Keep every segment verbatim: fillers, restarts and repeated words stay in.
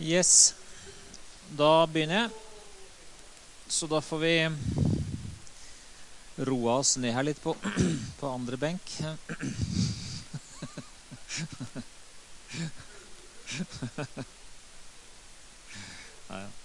Yes, da begynner jeg. Så da får vi roe oss ned her litt på, på andre benk. Ja, ja.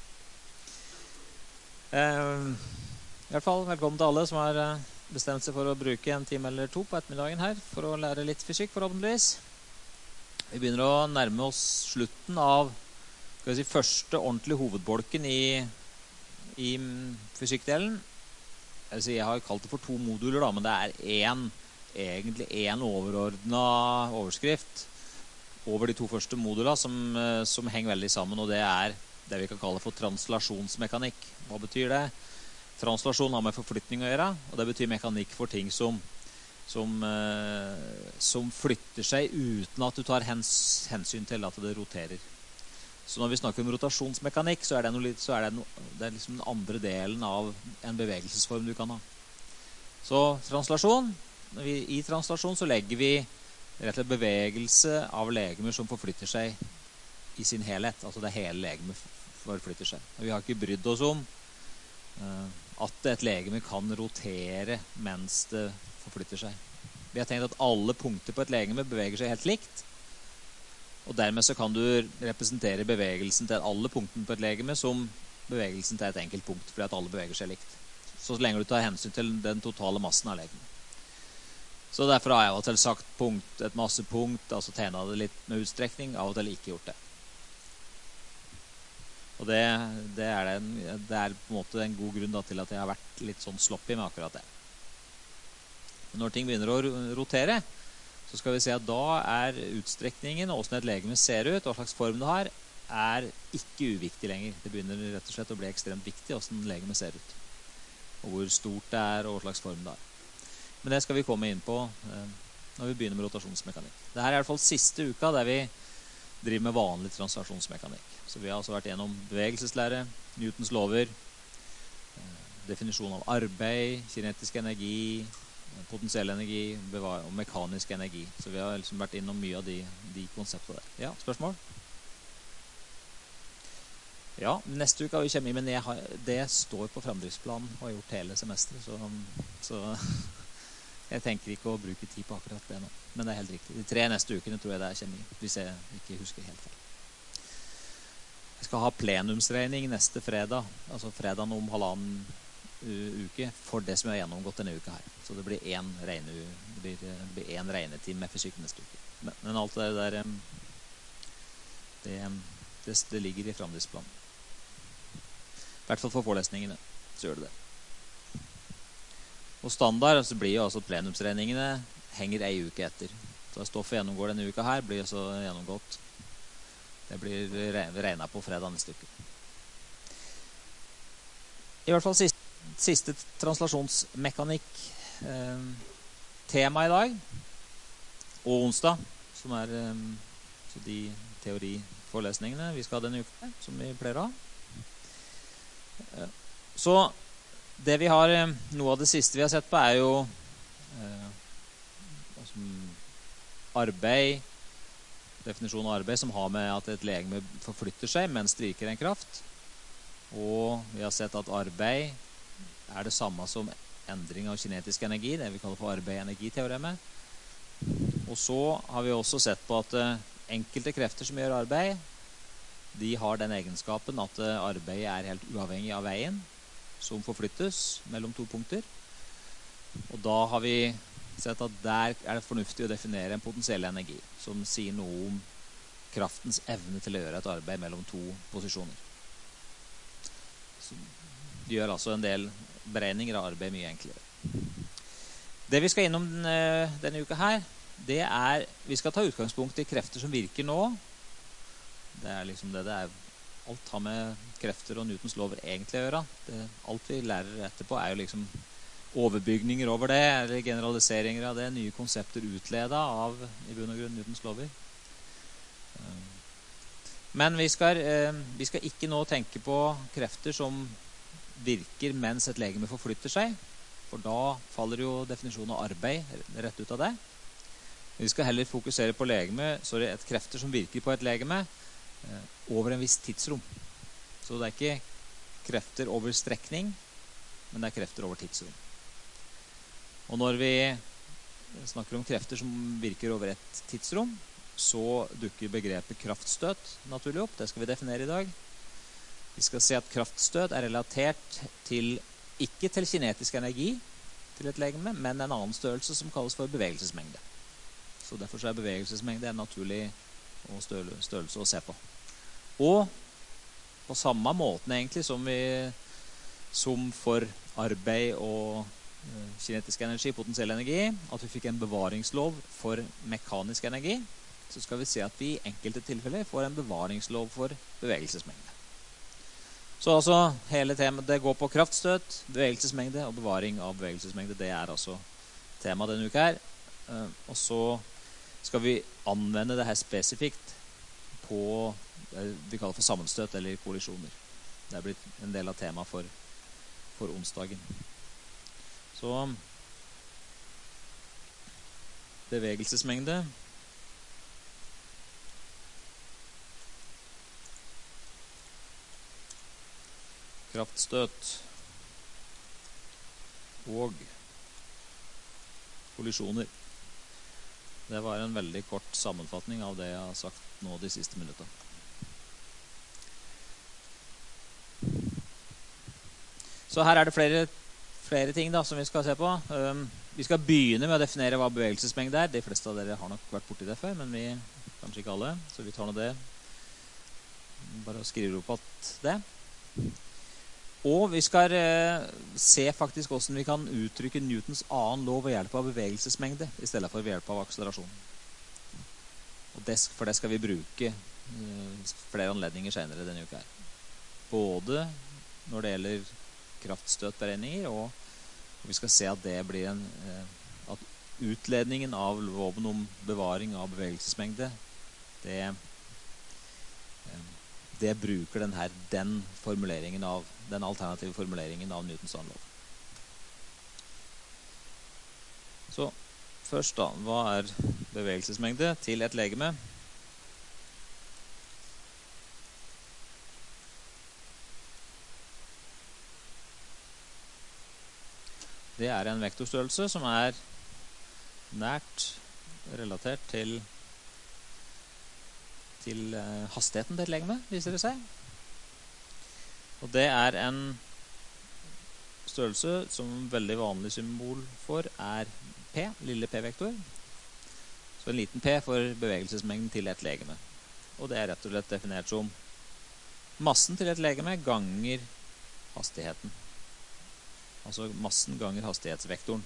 Eh, I hvert fall velkommen til alle som har bestemt seg for å bruke en time eller to på ettermiddagen her for å lære litt fysikk, forhåpentligvis. Vi begynner å nærme oss slutten av skal vi si, første ordentlige hovedbolken i, i fysikkdelen. Altså, jeg har kalt det for to moduler, da, men det er en, egentlig en overordnet overskrift over de to første modulene som, som henger veldig sammen, og det er det vi kan kalle for translasjonsmekanikk. Hva betyr det? Translasjon har med forflytning å gjøre, og det betyr mekanikk for ting som, som, eh, som flytter seg uten at du tar hens, hensyn til at det roterer. Så når vi snakker om rotasjonsmekanikk, så er det, noe litt, så er det, no, det er liksom den andre delen av en bevegelsesform du kan ha. Så translasjon, vi, i translasjon så legger vi rett og slett bevegelse av legemer som forflytter seg i sin helhet. Altså det hele legemet forflytter seg. Og vi har ikke brydd oss om uh, at et legeme kan rotere mens det forflytter seg. Vi har tenkt at alle punkter på et legeme beveger seg helt likt, og dermed så kan du representere bevegelsen til alle punktene på et legeme som bevegelsen til et enkelt punkt, fordi at alle beveger seg likt. Så lenge du tar hensyn til den totale massen av legemet. Så derfor har jeg av og til sagt punkt, et masse punkt, altså tegnet det litt med utstrekning, av og til ikke gjort det. Og det, det, er, det, det er på en måte en god grunn da, til at jeg har vært litt sånn sloppy med akkurat det. Men når ting begynner å rotere, så skal vi se at da er utstrekningen, og hvordan et legeme ser ut, hva slags form det har, er ikke uviktig lenger. Det begynner rett og slett å bli ekstremt viktig hvordan legemet ser ut. Og hvor stort det er, og hva slags form det har. Men det skal vi komme inn på eh, når vi begynner med rotasjonsmekanikk. Dette er i hvert fall siste uka der vi driver med vanlig translasjonsmekanikk. Så vi har altså vært gjennom bevegelseslære, Newtons lover, eh, definisjon av arbeid, kinetisk energi, potensiell energi og mekanisk energi. Så vi har liksom vært innom mye av de, de konseptene der. Ja, spørsmål? Ja, neste uke har vi kommet i, men jeg har, det står på fremdriftsplanen og har gjort hele semesteret, så, så jeg tenker ikke å bruke tid på akkurat det nå. Men det er helt riktig. De tre neste ukene tror jeg det er kjemi, hvis jeg ikke husker helt feil. Jeg skal ha plenumsregning neste fredag, altså fredagen om halvannen uke, for det som jeg har gjennomgått denne uka her. Så det blir en, regne, det blir, det blir en regnetime med fysikk neste uke. Men, men alt det der, det, det, det ligger i fremdriftsplanen. I hvert fall for forelesningene, så gjør det det. Og standard, så blir jo altså plenumsregningene henger ei uke etter. Så stoffet gjennomgår denne uka her, blir så gjennomgått. Det blir regnet på fredag neste uke. I hvert fall siste, siste translasjonsmekanikk eh, tema i dag, og onsdag, som er eh, så de teoriforelesningene vi skal ha denne uka, som vi pleier å ha. Eh, så det vi har, noe av det siste vi har sett på er jo eh, altså, arbeid, definisjon av arbeid som har med at et legeme forflytter seg mens det virker en kraft. Og vi har sett at arbeid er det samme som endring av kinetisk energi, det vi kaller for arbeid-energiteoremet. Og så har vi også sett på at eh, enkelte krefter som gjør arbeid, de har den egenskapen at eh, arbeidet er helt uavhengig av veien som forflyttes mellom to punkter. Og da har vi sett at der er det fornuftig å definere en potensiell energi som sier noe om kraftens evne til å gjøre et arbeid mellom to posisjoner. Så de gjør altså en del beregninger av arbeid mye enklere. Det vi skal innom denne, denne uka her, det er, vi skal ta utgangspunkt i krefter som virker nå. Det er liksom det det er. Alt har med krefter og Newtons lover egentlig å gjøre. Det, alt vi lærer etterpå er jo liksom overbygninger over det, eller generaliseringer av det, nye konsepter utledet av i bunn og grunn Newtons lover. Men vi skal, vi skal ikke nå tenke på krefter som virker mens et legeme forflytter seg, for da faller jo definisjonen av arbeid rett ut av det. Vi skal heller fokusere på legeme, sorry, et krefter som virker på et legeme eh, over en viss tidsrom. Så det er ikke krefter over strekning, men det er krefter over tidsrom. Og når vi snakker om krefter som virker over et tidsrom, så dukker begrepet kraftstøt naturlig opp. Det skal vi definere i dag. Vi skal se at kraftstøt er relatert til, ikke til kinetisk energi til et legeme, men en annen størrelse som kalles for bevegelsesmengde. Så derfor er bevegelsesmengde en naturlig størrelse å se på. Og på samme måten egentlig som, vi, som for arbeid og kinetisk energi, potensiell energi, at vi fikk en bevaringslov for mekanisk energi, så skal vi se at vi i enkelte tilfeller får en bevaringslov for bevegelsesmengde. Så altså hele temaet, det går på kraftstøt, bevegelsesmengde og bevaring av bevegelsesmengde. Det er altså temaet denne uka her. Og så skal vi anvende det her spesifikt på det vi kaller for sammenstøt eller kollisjoner. Det er blitt en del av temaet for, for onsdagen. Så bevegelsesmengde. Kraftstøt og kollisjoner. Det var en veldig kort sammenfatning av det jeg har sagt nå de siste minuttene. Så her er det flere, flere ting da, som vi skal se på. Um, vi skal begynne med å definere hva bevegelsesmengde er. De fleste av dere har nok vært borti det før, men vi, kanskje ikke alle. Så vi tar nå det. Bare skriver opp at det. Og vi skal eh, se faktisk hvordan vi kan uttrykke Newtons annen lov ved hjelp av bevegelsesmengde i stedet for ved hjelp av akselerasjon. Og det, for det skal vi bruke eh, flere anledninger senere denne uka her. Både når det gjelder kraftstøtberegninger, og, og vi skal se at det blir en eh, at utledningen av loven om bevaring av bevegelsesmengde, det eh, det bruker den her, den formuleringen av, den alternative formuleringen av Newtons annen lov. Så først da, hva er bevegelsesmengde til et legeme? Det er en vektorstørrelse som er nært relatert til til hastigheten til et legeme, viser det seg. Og det er en størrelse som veldig vanlig symbol for er P, lille P-vektor. Så en liten P for bevegelsesmengden til et legeme. Og det er rett og slett definert som massen til et legeme ganger hastigheten. Altså massen ganger hastighetsvektoren.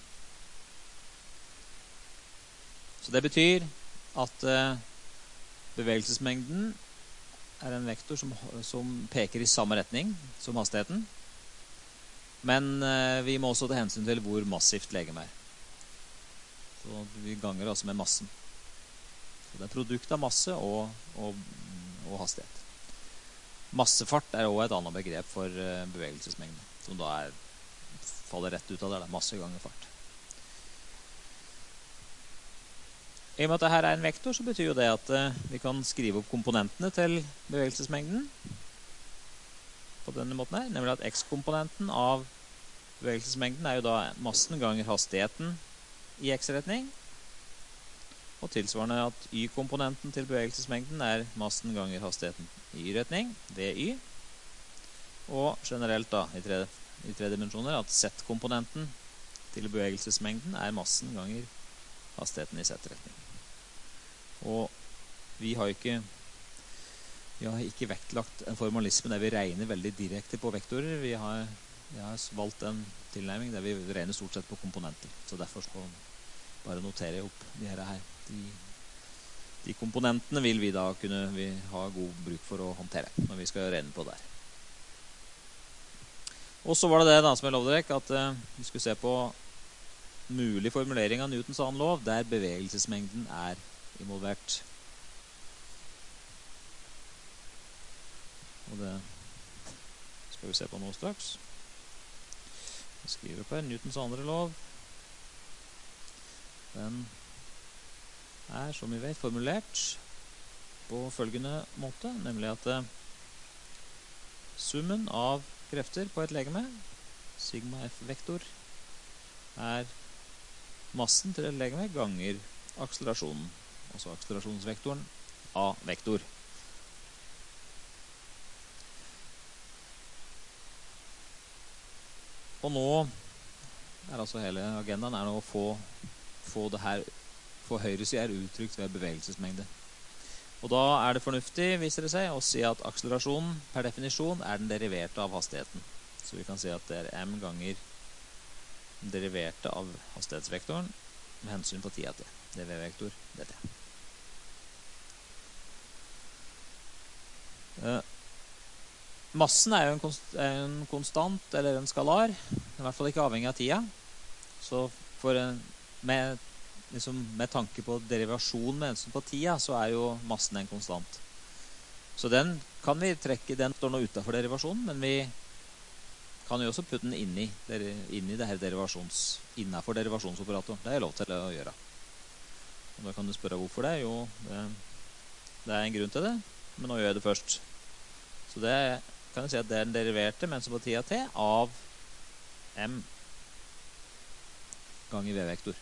Så det betyr at bevegelsesmengden er en vektor som, som peker i samme retning som hastigheten. Men eh, vi må også ta hensyn til hvor massivt legeme er. Så vi ganger altså med massen. Så det er produkt av masse og, og, og hastighet. Massefart er også et annet begrep for uh, bevegelsesmengde, som da er, faller rett ut av det, det er masse ganger fart. I og med at dette er en vektor, så betyr jo det at uh, vi kan skrive opp komponentene til bevegelsesmengden på denne måten her, nemlig at x-komponenten av bevegelsesmengden er jo da massen ganger hastigheten i x-retning, og tilsvarende at y-komponenten til bevegelsesmengden er massen ganger hastigheten i y-retning, dy, og generelt da, i tre, i tre dimensjoner, at z-komponenten til bevegelsesmengden er massen ganger hastigheten i z-retning. Og vi har ikke vi har ikke vektlagt en formalisme der vi regner veldig direkte på vektorer. Vi har, vi har valgt en tilnærming der vi regner stort sett på komponenter. Så derfor skal vi bare notere opp de her. De, de komponentene vil vi da kunne vi ha god bruk for å håndtere når vi skal regne på det her. Og så var det det da som jeg lovde dere, at uh, vi skulle se på mulig formulering av Newtons annen lov, der bevegelsesmengden er involvert. Og det skal vi se på nå straks. Jeg skriver opp her Newtons andre lov. Den er, som vi vet, formulert på følgende måte, nemlig at eh, summen av krefter på et legeme, sigma F-vektor, er massen til et legeme ganger akselerasjonen, altså akselerasjonsvektoren A-vektor. Og nå er altså hele agendaen er å få, få det her, få høyresiden er uttrykt ved bevegelsesmengde. Og da er det fornuftig, viser det seg, å si at akselerasjonen per definisjon er den deriverte av hastigheten. Så vi kan si at det er m ganger den deriverte av hastighetsvektoren med hensyn på tida t. dv-vektor dt. Uh, massen er jo en, konst, en konstant, eller en skalar, i hvert fall ikke avhengig av tida. Så for, med, liksom, med tanke på derivasjon med hensyn på tida, så er jo massen en konstant. Så den kan vi trekke, den står nå utenfor derivasjonen, men vi kan jo også putte den inn i, inn i det her derivasjons, innenfor derivasjonsoperatoren. Det er lov til å gjøre. Og da kan du spørre hvorfor det. Jo, det, det er en grunn til det, men nå gjør jeg det først. Så det kan jeg si at det er den deriverte med hensyn på tida t av m ganger v-vektor.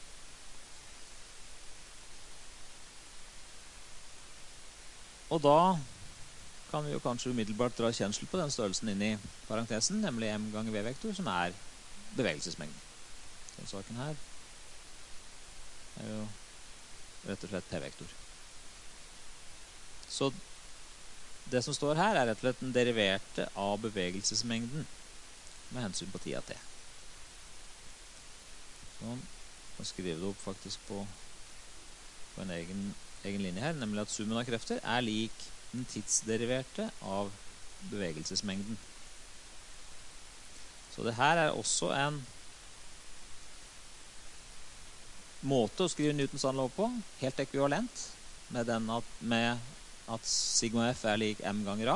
Og da kan vi jo kanskje umiddelbart dra kjensel på den størrelsen inn i parentesen, nemlig m ganger v-vektor, som er bevegelsesmengden. Den saken her er jo rett og slett p-vektor. Så det som står her er rett og slett den deriverte av bevegelsesmengden med hensyn på tida t. Sånn, jeg skriver det opp faktisk på, på en egen, egen linje her, nemlig at summen av krefter er lik den tidsderiverte av bevegelsesmengden. Så det her er også en måte å skrive Newtons anlov på, helt ekvivalent med, den at, med at sigma f er lik m ganger a.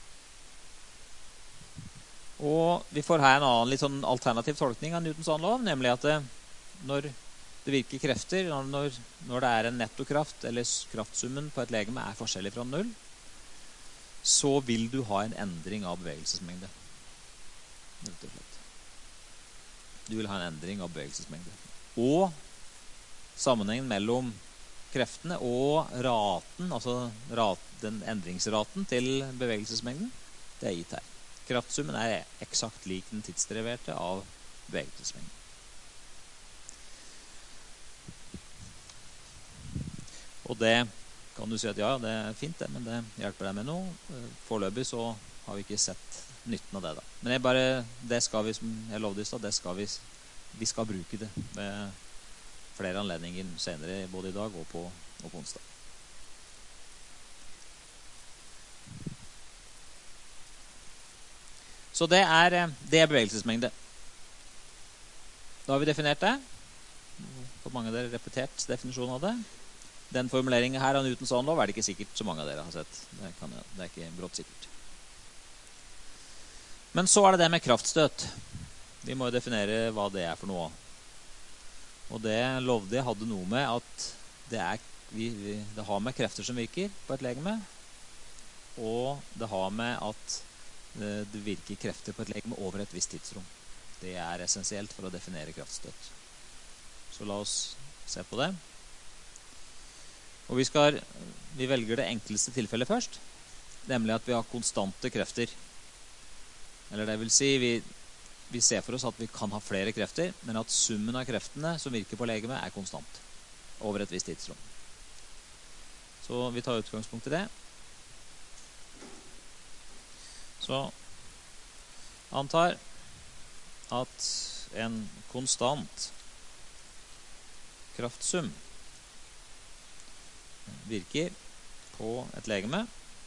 Og vi får her en annen litt sånn alternativ tolkning av Newtons anlov, nemlig at det, når det virker krefter, når, når det er en nettokraft, eller kraftsummen på et legeme er forskjellig fra null, så vil du ha en endring av bevegelsesmengde. Rett og slett. Du vil ha en endring av bevegelsesmengde. Og sammenhengen mellom kreftene og raten, altså rat, den endringsraten til bevegelsesmengden, det er gitt her. Kraftsummen er eksakt lik den tidsderiverte av bevegelsesmengden. Og det kan du si at ja, det er fint det, men det hjelper deg med noe. Foreløpig så har vi ikke sett nytten av det da. Men jeg bare, det skal vi, som jeg lovde i stad, det skal vi, vi skal bruke det med flere anledninger senere, både i dag og på, og på onsdag. Så det er, det er bevegelsesmengde. Da har vi definert det. For mange av dere repetert definisjonen av det. Den formuleringen her av Newtons anlov er det ikke sikkert så mange av dere har sett. Det, kan, det er ikke brått sikkert. Men så er det det med kraftstøt. Vi må jo definere hva det er for noe. Og det lovde jeg hadde noe med at det, er, vi, vi, det har med krefter som virker på et legeme, og det har med at det, det virker krefter på et legeme over et visst tidsrom. Det er essensielt for å definere kraftstøt. Så la oss se på det. Og vi, skal, vi velger det enkleste tilfellet først, nemlig at vi har konstante krefter. Eller det vil si, vi, vi ser for oss at vi kan ha flere krefter, men at summen av kreftene som virker på legeme er konstant over et visst tidsrom. Så vi tar utgangspunkt i det. Så antar at en konstant kraftsum virker på et legeme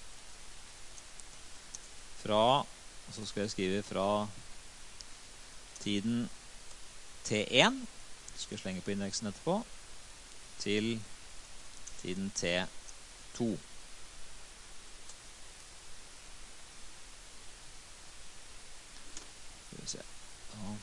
fra, og så skal jeg skrive fra tiden T én, skal jeg slenge på indeksen etterpå, til tiden T to. Skal vi se. Ja.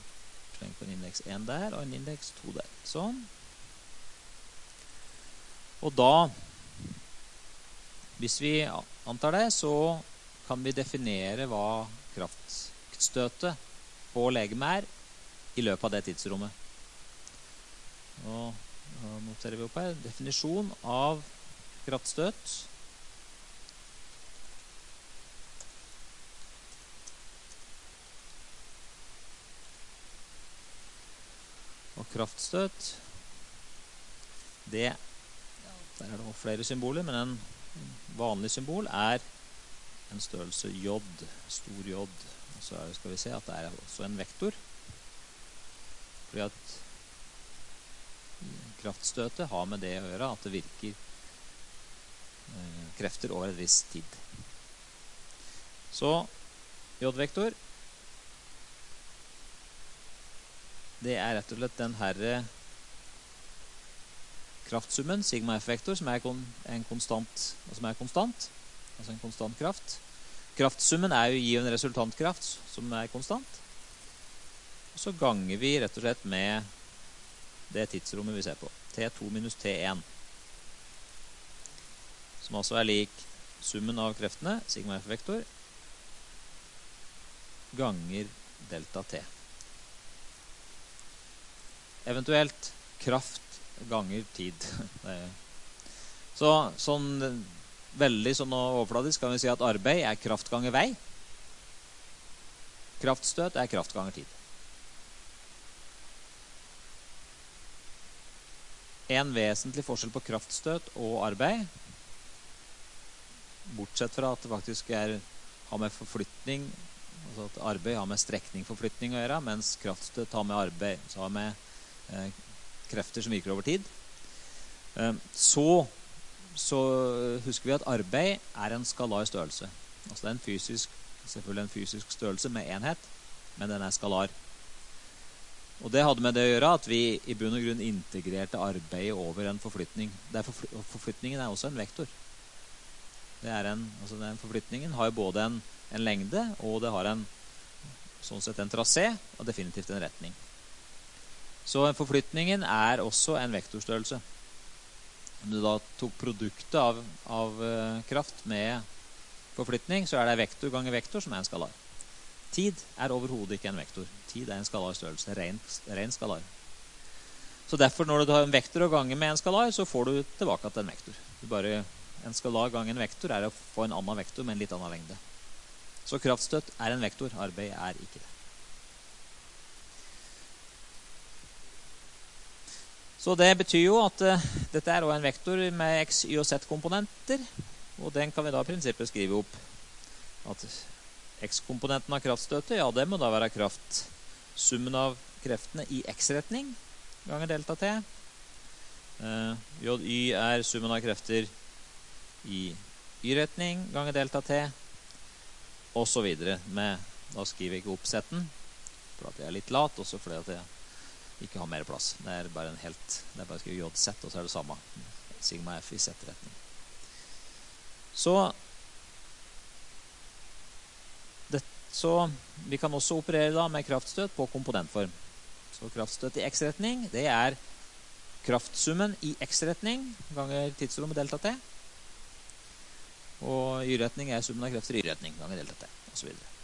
Sleng på en indeks én der, og en indeks to der. Sånn. Og da, hvis vi antar det, så kan vi definere hva kraftstøtet på legemet er i løpet av det tidsrommet. Og da noterer vi opp her definisjon av kraftstøt. Og kraftstøt, det, der er det også flere symboler, men en vanlig symbol er en størrelse J, stor J. Og så skal vi se at det er også en vektor. Fordi at kraftstøtet har med det å gjøre at det virker eh, krefter over et visst tid. Så J-vektor, det er rett og slett den herre kraftsummen, sigma F-vektor, som er en konstant, som er konstant, altså en konstant kraft. Kraftsummen er jo given resultantkraft som er konstant. Og så ganger vi rett og slett med det tidsrommet vi ser på. T to minus T en. Som altså er lik summen av kreftene, sigma F-vektor, ganger delta T. Eventuelt kraft ganger tid. Så sånn veldig sånn overfladisk kan vi si at arbeid er kraft ganger vei. Kraftstøt er kraft ganger tid. En vesentlig forskjell på kraftstøt og arbeid, bortsett fra at det faktisk er, har med forflytning, altså at arbeid har med strekningforflytning å gjøre, mens kraftstøt har med arbeid, så har med eh, krefter som virker over tid. Eh, så, så husker vi at arbeid er en skalar størrelse. Altså det er en fysisk, selvfølgelig en fysisk størrelse med enhet, men den er skalar. Og det hadde med det å gjøre at vi i bunn og grunn integrerte arbeidet over en forflytning. Forfly forflytningen er også en vektor. Det er en, altså den forflytningen har jo både en, en lengde, og det har en, sånn sett en trasé, og definitivt en retning. Så forflytningen er også en vektorstørrelse. Om du da tok produktet av, av uh, kraft med forflytning, så er det vektor ganger vektor som er en skalar. Tid er overhodet ikke en vektor. Tid er en skalar størrelse, ren, ren skalar. Så derfor når du har en vektor og ganger med en skalar, så får du tilbake til en vektor. Du bare, en skalar ganger en vektor er å få en annen vektor med en litt annen lengde. Så kraftstøt er en vektor, arbeid er ikke det. Så det betyr jo at uh, dette er også en vektor med x, y og z komponenter, og den kan vi da i prinsippet skrive opp at x-komponenten av kraftstøtet, ja, det må da være kraftsummen av kreftene i x-retning ganger delta t. Uh, J-y er summen av krefter i y-retning ganger delta t, og så videre. Med, da skriver jeg ikke opp setten, for at jeg er litt lat, også fordi at jeg ikke har mer plass. Det er bare en helt, det er bare å skrive j-z, og så er det samme. Sigma f i z-retning. Så Så vi kan også operere da med kraftstøt på komponentform. Så kraftstøt i x-retning, det er kraftsummen i x-retning ganger tidsrommet delta t. Og y-retning er summen av krefter i y-retning ganger delta t, og så videre.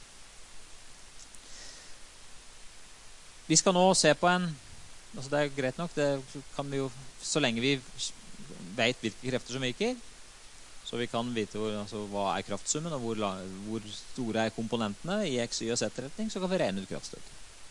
Vi skal nå se på en, altså det er greit nok, det kan vi jo, så lenge vi vet hvilke krefter som virker, så vi kan vite hvor, altså, hva er kraftsummen, og hvor, hvor store er komponentene i x, y og z-retning, så kan vi regne ut kraftstøtet.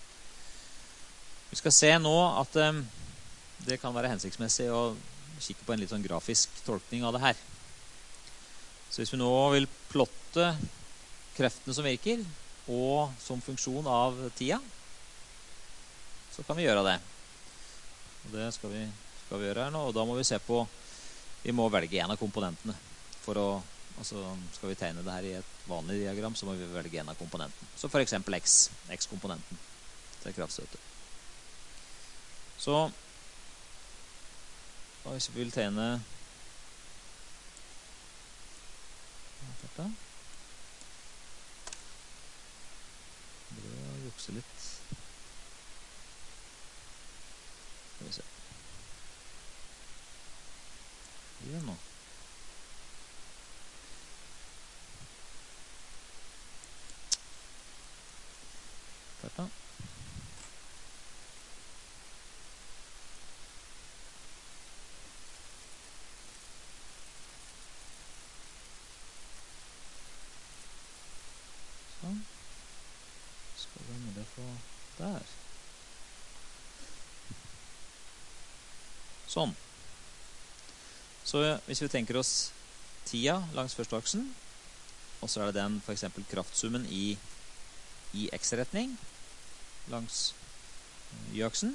Vi skal se nå at um, det kan være hensiktsmessig å kikke på en litt sånn grafisk tolkning av det her. Så hvis vi nå vil plotte kreftene som virker, og som funksjon av tida, så kan vi gjøre det. Og det skal vi, skal vi gjøre her nå, og da må vi se på, vi må velge en av komponentene. For å, altså skal vi tegne det her i et vanlig diagram, så må vi velge en av komponenten. Så for eksempel x, x-komponenten til kraftstøtet. Så da hvis vi vil tegne det bør jukse litt. Skal vi se. blir det nå? Klart da. Sånn. Skal vi med det få der. Sånn. Så hvis vi tenker oss tida langs første aksen, og så er det den for eksempel kraftsummen i, i x-retning langs y-aksen,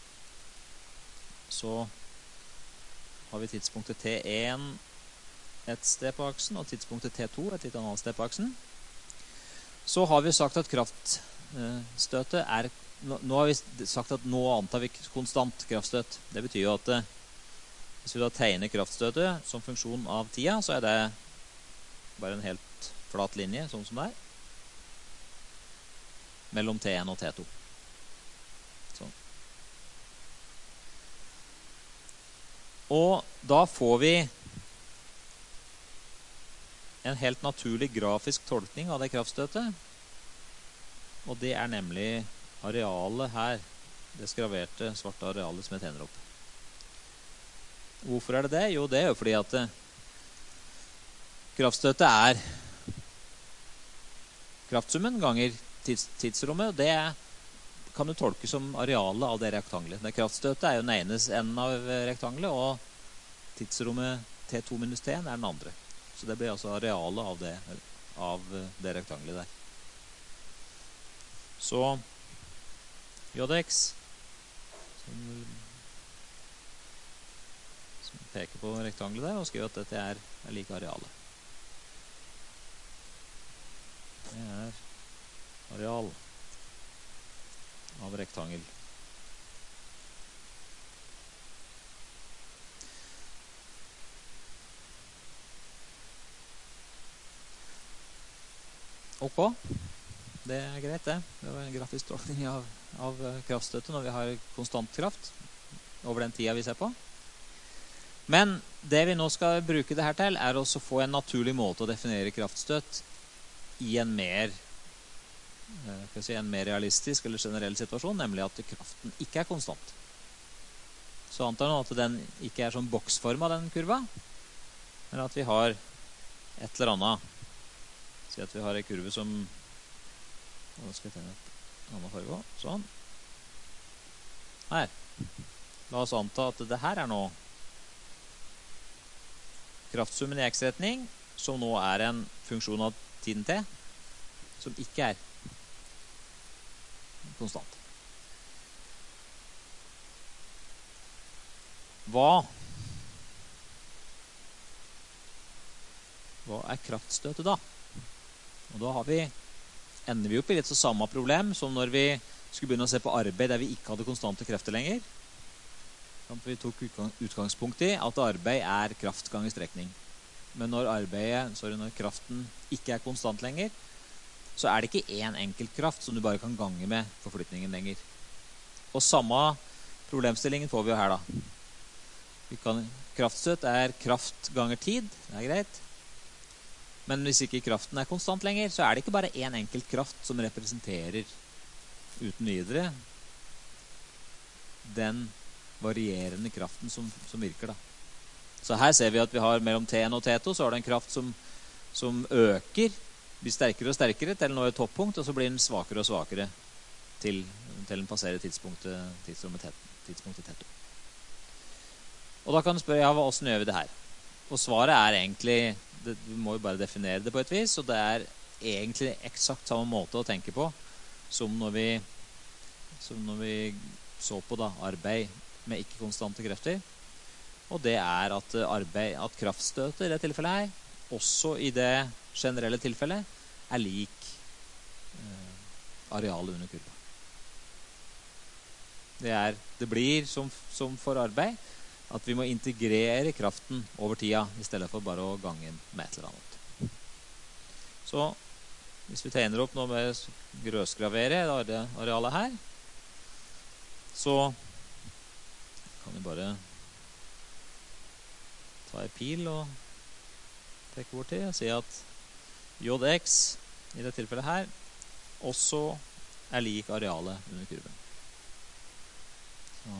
så har vi tidspunktet T én et sted på aksen, og tidspunktet T to et litt annet sted på aksen. Så har vi sagt at kraftstøtet er, nå har vi sagt at nå antar vi konstant kraftstøt. Det betyr jo at hvis vi da tegner kraftstøtet som funksjon av tida, så er det bare en helt flat linje, sånn som det er, mellom T én og T to. Sånn. Og da får vi en helt naturlig grafisk tolkning av det kraftstøtet, og det er nemlig arealet her, det skraverte svarte arealet som jeg tegner opp. Hvorfor er det det? Jo, det er jo fordi at kraftstøtet er kraftsummen ganger tids, tidsrommet, det kan du tolke som arealet av det rektanglet. Det kraftstøtet er jo den ene enden av rektanglet, og tidsrommet T to minus T er den andre. Så det blir altså arealet av det, av det rektanglet der. Så Jx, som, som peker på rektanglet der, og skriver at dette er, er like arealet. Det er areal av rektangel. Ok, det er greit det. Det var en grafisk tolkning av, av kraftstøtet når vi har konstant kraft over den tida vi ser på. Men det vi nå skal bruke det her til, er også å få en naturlig måte å definere kraftstøt i en mer, skal si, en mer realistisk eller generell situasjon, nemlig at kraften ikke er konstant. Så antar nå at den ikke er sånn boksform av den kurva, men at vi har et eller annet. Si at vi har en kurve som, nå skal jeg tenne et annet farge også, sånn. Her. La oss anta at det her er nå kraftsummen i x-retning, som nå er en funksjon av tiden t, som ikke er konstant. Hva Hva er kraftstøtet da? Og da har vi, ender vi opp i litt så samme problem som når vi skulle begynne å se på arbeid der vi ikke hadde konstante krefter lenger. Vi tok utgangspunkt i at arbeid er kraft ganger strekning. Men når arbeidet, sorry, når kraften ikke er konstant lenger, så er det ikke en enkelt kraft som du bare kan gange med forflytningen lenger. Og samme problemstillingen får vi jo her da. Vi kan, kraftstøt er kraft ganger tid, det er greit. Men hvis ikke kraften er konstant lenger, så er det ikke bare en enkelt kraft som representerer uten videre den varierende kraften som, som virker da. Så her ser vi at vi har mellom T én og T to, så har det en kraft som, som øker, blir sterkere og sterkere til den når et toppunkt, og så blir den svakere og svakere til, til den passerer tidspunktet, tidsrommet tidspunktet T to. Og da kan du spørre, ja, hvordan gjør vi det her? Og svaret er egentlig, det, du må jo bare definere det på et vis, og det er egentlig eksakt samme måte å tenke på som når vi, som når vi så på da, arbeid med ikke-konstante krefter. Og det er at, arbeid, at kraftstøtet i det tilfellet her, også i det generelle tilfellet, er lik eh, arealet under kurva. Det, er, det blir som, som for arbeid, at vi må integrere kraften over tida, i stedet for bare å gange med et eller annet. Så, hvis vi tegner opp noe med grøsgravere, da er det arealet her, så kan vi bare ta en pil og peke bort til og si at jx i det tilfellet her også er lik arealet under kurven. Så.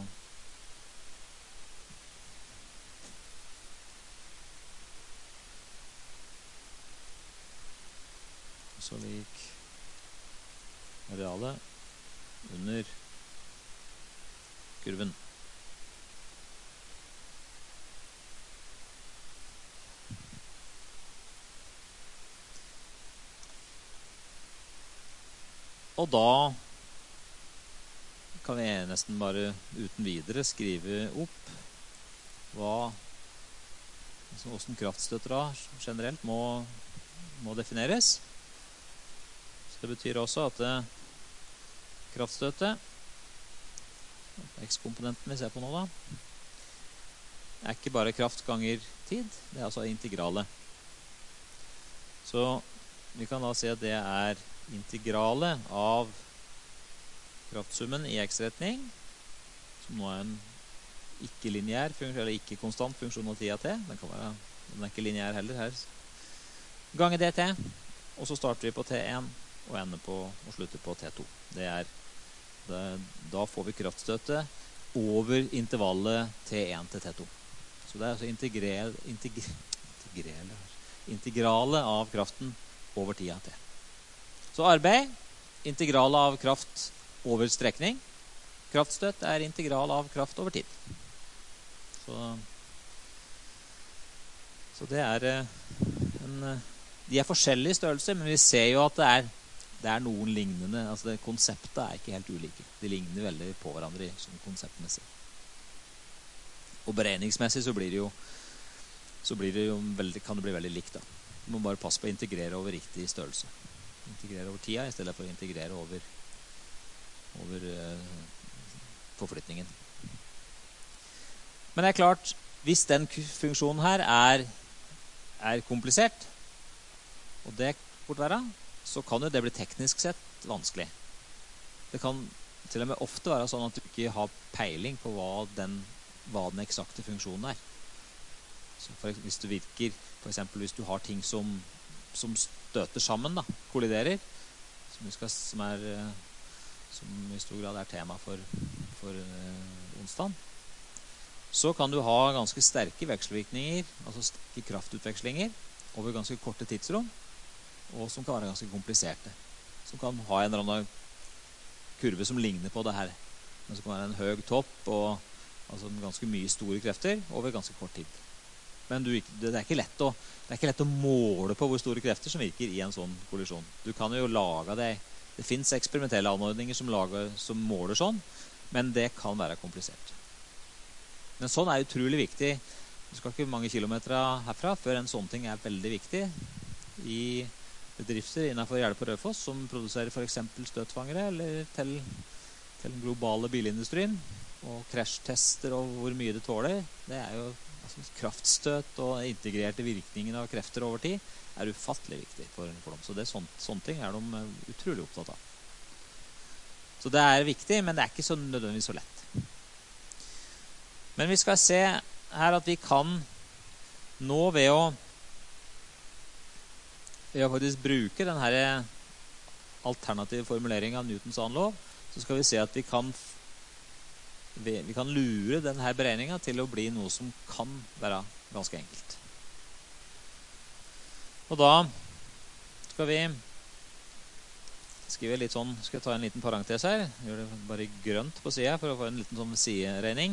Så lik arealet under kurven. Og da kan vi nesten bare uten videre skrive opp hva altså hvordan kraftstøtter da generelt må, må defineres. Så det betyr også at det, kraftstøtet, x-komponenten vi ser på nå da, er ikke bare kraft ganger tid, det er altså integrale. Så vi kan da si at det er integrale av kraftsummen i x-retning, som nå er en ikke-lineær funksjon, eller ikke-konstant funksjon av tida t. Den, kan være, den er ikke lineær heller her. Gange dt, og så starter vi på t én og ender på og slutter på t to. Det er, det, da får vi kraftstøtet over intervallet t én til t to. Så det er altså integrel, integre, integrele, integrale av kraften over tida t. Så arbeid, integral av kraft over strekning. Kraftstøtt er integral av kraft over tid. Så, så det er en, de er forskjellige størrelser, men vi ser jo at det er, det er noen lignende, altså det, konseptet er ikke helt ulike. De ligner veldig på hverandre som konseptmessig. Og beregningsmessig så blir det jo, så blir det jo veldig, kan det bli veldig likt da. Du må bare passe på å integrere over riktig størrelse. Integrere over tida i stedet for å integrere over, over uh, forflytningen. Men det er klart, hvis den funksjonen her er, er komplisert, og det bort være, så kan jo det bli teknisk sett vanskelig. Det kan til og med ofte være sånn at du ikke har peiling på hva den, hva den eksakte funksjonen er. Så for eksempel, hvis du virker, for eksempel hvis du har ting som som støter sammen da, kolliderer, som, vi skal, som, er, som i stor grad er tema for, for uh, onsdag, så kan du ha ganske sterke vekselvirkninger, altså sterke kraftutvekslinger over ganske korte tidsrom, og som kan være ganske kompliserte. Som kan ha en eller annen kurve som ligner på det her, men som kan være en høy topp og altså ganske mye store krefter over ganske kort tid. Men du, det, er ikke lett å, det er ikke lett å måle på hvor store krefter som virker i en sånn kollisjon. Du kan jo lage det. Det finnes eksperimentelle anordninger som, lager, som måler sånn, men det kan være komplisert. Men sånn er utrolig viktig. Du skal ikke mange kilometer herfra før en sånn ting er veldig viktig i bedrifter innenfor Hjelp og Raufoss som produserer for eksempel støtfangere eller til, til den globale bilindustrien. Og krasjtester og hvor mye det tåler. Det er jo kraftstøt og integrerte virkningen av krefter over tid er ufattelig viktig for, for dem. Så det er sånt, sånne ting er de utrolig opptatt av. Så det er viktig, men det er ikke så nødvendigvis så lett. Men vi skal se her at vi kan nå ved å ved å faktisk bruke den her alternative formuleringen av Newtons annen lov, så skal vi se at vi kan vi kan lure denne beregningen til å bli noe som kan være ganske enkelt. Og da skal vi skrive litt sånn, skal jeg ta en liten parentes her, gjør det bare grønt på siden for å få en liten sånn sideregning.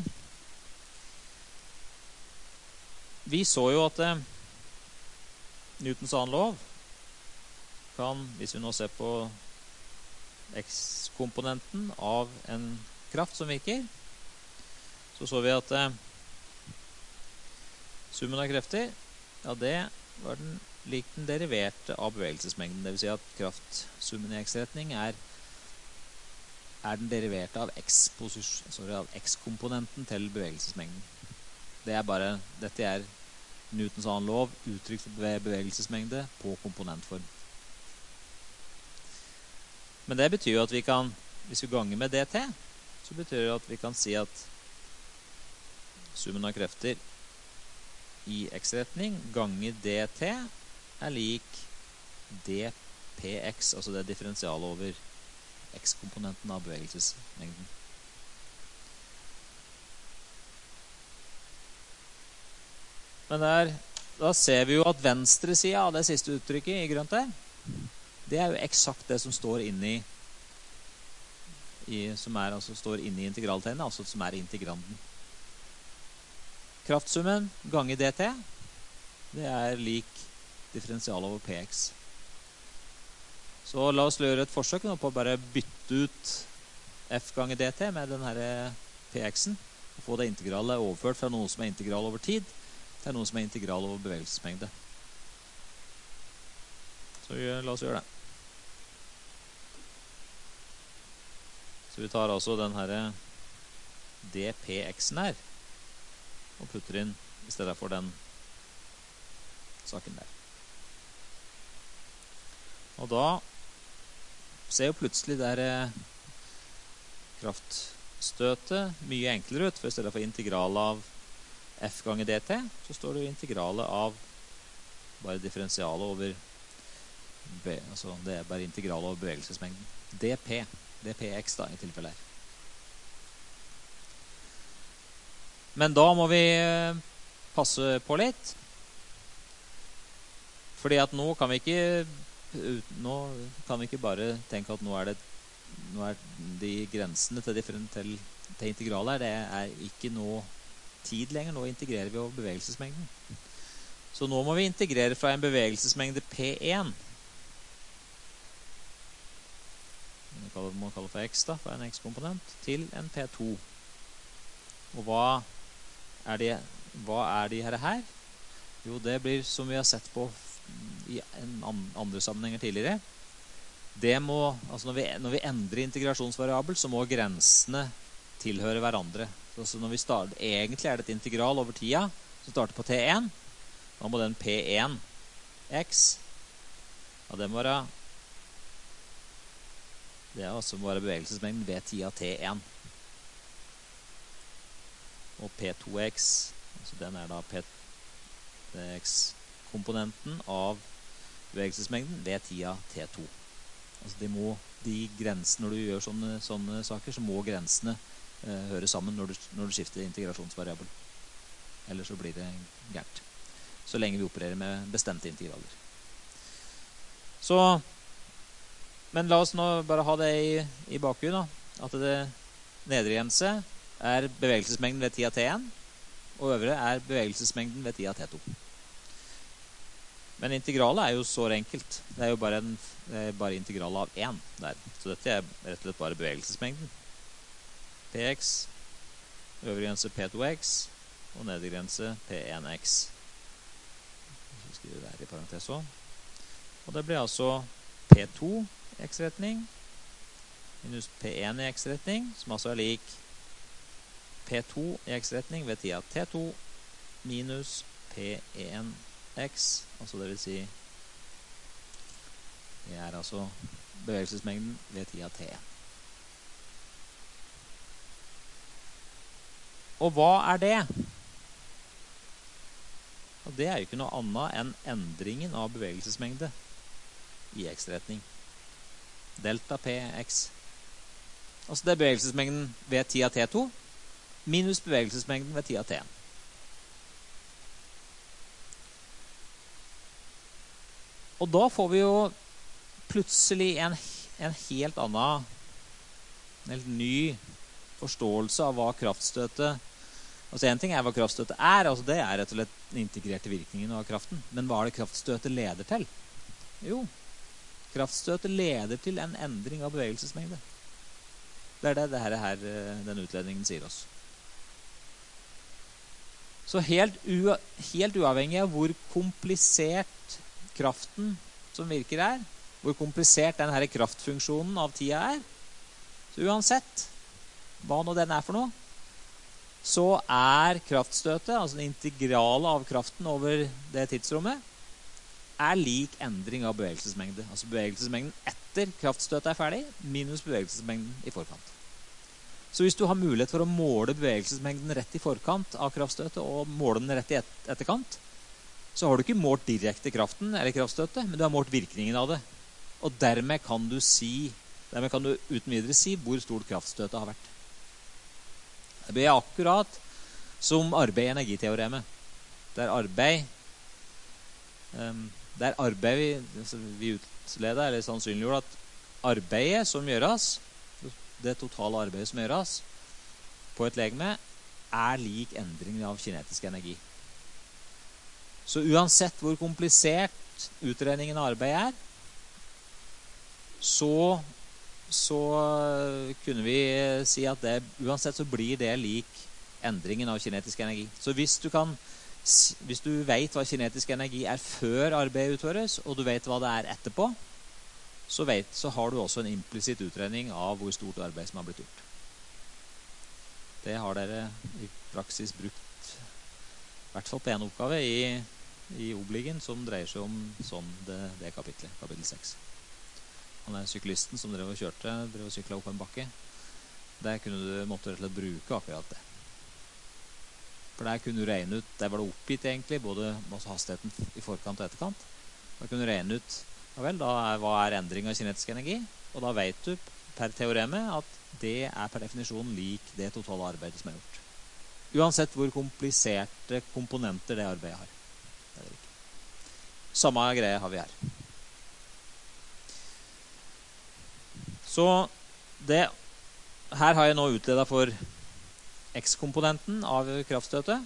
Vi så jo at eh, Newtons annen lov kan, hvis vi nå ser på x-komponenten av en kraft som virker, så så vi at eh, summen av krefter, ja det var den lik den deriverte av bevegelsesmengden. Det vil si at kraftsummen i x-retning er, er den deriverte av x-komponenten til bevegelsesmengden. Det er bare, dette er Newtons annen lov uttrykt ved bevegelsesmengde på komponentform. Men det betyr jo at vi kan, hvis vi ganger med dt, så betyr det at vi kan si at summen av krefter i x-retning ganger dt er lik dpx, altså det differensialet over x-komponenten av bevegelsesmengden. Men der, da ser vi jo at venstre siden av det siste uttrykket i grønt der, det er jo eksakt det som står inne i, i som er, altså står inne i integraltegnet, altså som er integranden. Kraftsummen ganger dt, det er lik differensial over px. Så la oss gjøre et forsøk nå på å bare bytte ut f ganger dt med den her px'en, og få det integralet overført fra noe som er integral over tid, til noe som er integral over bevegelsesmengde. Så la oss gjøre det. Så vi tar altså den her dpx'en her, og putter inn i stedet for den saken der. Og da ser jo plutselig der kraftstøtet mye enklere ut, for i stedet for integral av f ganger dt, så står det jo integralet av bare differensialet over b, altså det er bare integralet over bevegelsesmengden. dp, dpx da i tilfelle her. Men da må vi passe på litt, fordi at nå kan vi ikke nå kan vi ikke bare tenke at nå er det nå er de grensene til, til, til integralet her, det er ikke noe tid lenger. Nå integrerer vi over bevegelsesmengden. Så nå må vi integrere fra en bevegelsesmengde P én. Det må kalle for x da, for en x-komponent, til en P to. Og hva er de, hva er de her her? Jo, det blir som vi har sett på i en andre sammenhenger tidligere. Det må, altså når vi, når vi endrer integrasjonsvariabel, så må grensene tilhøre hverandre. Så når vi starter, egentlig er det et integral over tida, som starter på T én, da må den P én x, ja, det må være, det er også må være bevegelsesmengden ved tida T én. Og P to x, altså den er da P x-komponenten av bevegelsesmengden ved tida T to. Altså de må, de grensene, når du gjør sånne, sånne saker, så må grensene høre sammen når du, når du skifter integrasjonsvariabel. Eller så blir det gærent. Så lenge vi opererer med bestemte integraler. Så, men la oss nå bare ha det i, i bakgrunnen, at det nedre grense er bevegelsesmengden ved tida T én, og øvre er bevegelsesmengden ved tida T to. Men integralet er jo så enkelt. Det er jo bare, en, det er bare integral av én der. Så dette er rett og slett bare bevegelsesmengden. Px, øvre grense P to x, og nedre grense P én x. Så skriver vi det her i parentes også. Og det blir altså P to i x-retning minus P én i x-retning, som altså er lik P to i x-retning ved tida T to minus P én x, altså det vil si det er altså bevegelsesmengden ved tida T én. Og hva er det? Og det er jo ikke noe annet enn endringen av bevegelsesmengde i x-retning. Delta px. Altså det er bevegelsesmengden ved tida T to minus bevegelsesmengden ved tida T én. Og da får vi jo plutselig en, en helt annen, en helt ny forståelse av hva kraftstøtet, altså en ting er hva kraftstøtet er, altså det er rett og slett den integrerte virkningen av kraften. Men hva er det kraftstøtet leder til? Jo, kraftstøtet leder til en endring av bevegelsesmengde. Det er det, det her, her den utledningen sier oss. Så helt, u, helt uavhengig av hvor komplisert kraften som virker er, hvor komplisert den her kraftfunksjonen av tida er, så uansett hva nå den er for noe, så er kraftstøtet, altså den integrale av kraften over det tidsrommet, er lik endring av bevegelsesmengde. Altså bevegelsesmengden etter kraftstøtet er ferdig, minus bevegelsesmengden i forkant. Så hvis du har mulighet for å måle bevegelsesmengden rett i forkant av kraftstøtet og måle den rett i et etterkant, så har du ikke målt direkte kraften eller kraftstøtet, men du har målt virkningen av det. Og dermed kan du si, dermed kan du uten videre si hvor stort kraftstøtet har vært. Det blir akkurat som arbeid i energiteoremet. Det er arbeid, um, det er arbeid vi, altså vi utleder, eller sannsynliggjorde at arbeidet som gjøres, det totale arbeidet som gjøres på et legeme, er lik endringen av kinetisk energi. Så uansett hvor komplisert utregningen av arbeid er, så, så kunne vi si at det, uansett så blir det lik endringen av kinetisk energi. Så hvis du, kan, hvis du vet hva kinetisk energi er før arbeidet utføres, og du vet hva det er etterpå, så, vet, så har du også en implisitt utregning av hvor stort arbeid som har blitt gjort. Det har dere i praksis brukt, i hvert fall på en oppgave i, i obligen, som dreier seg om sånn det, det kapitlet, kapittel seks. Han er syklisten som drev og kjørte, drev og syklet opp en bakke. Der kunne du, måtte du rett og slett bruke akkurat det. For der kunne du regne ut, der var det oppgitt egentlig, både hastigheten i forkant og etterkant. Der kunne du regne ut, ja vel, da er, hva er endring av kinetisk energi? Og da vet du per teoremet at det er per definisjon lik det totale arbeidet som er gjort. Uansett hvor kompliserte komponenter det arbeidet har. Det er det ikke. Samme greie har vi her. Så det, her har jeg nå utledet for X-komponenten av kraftstøtet.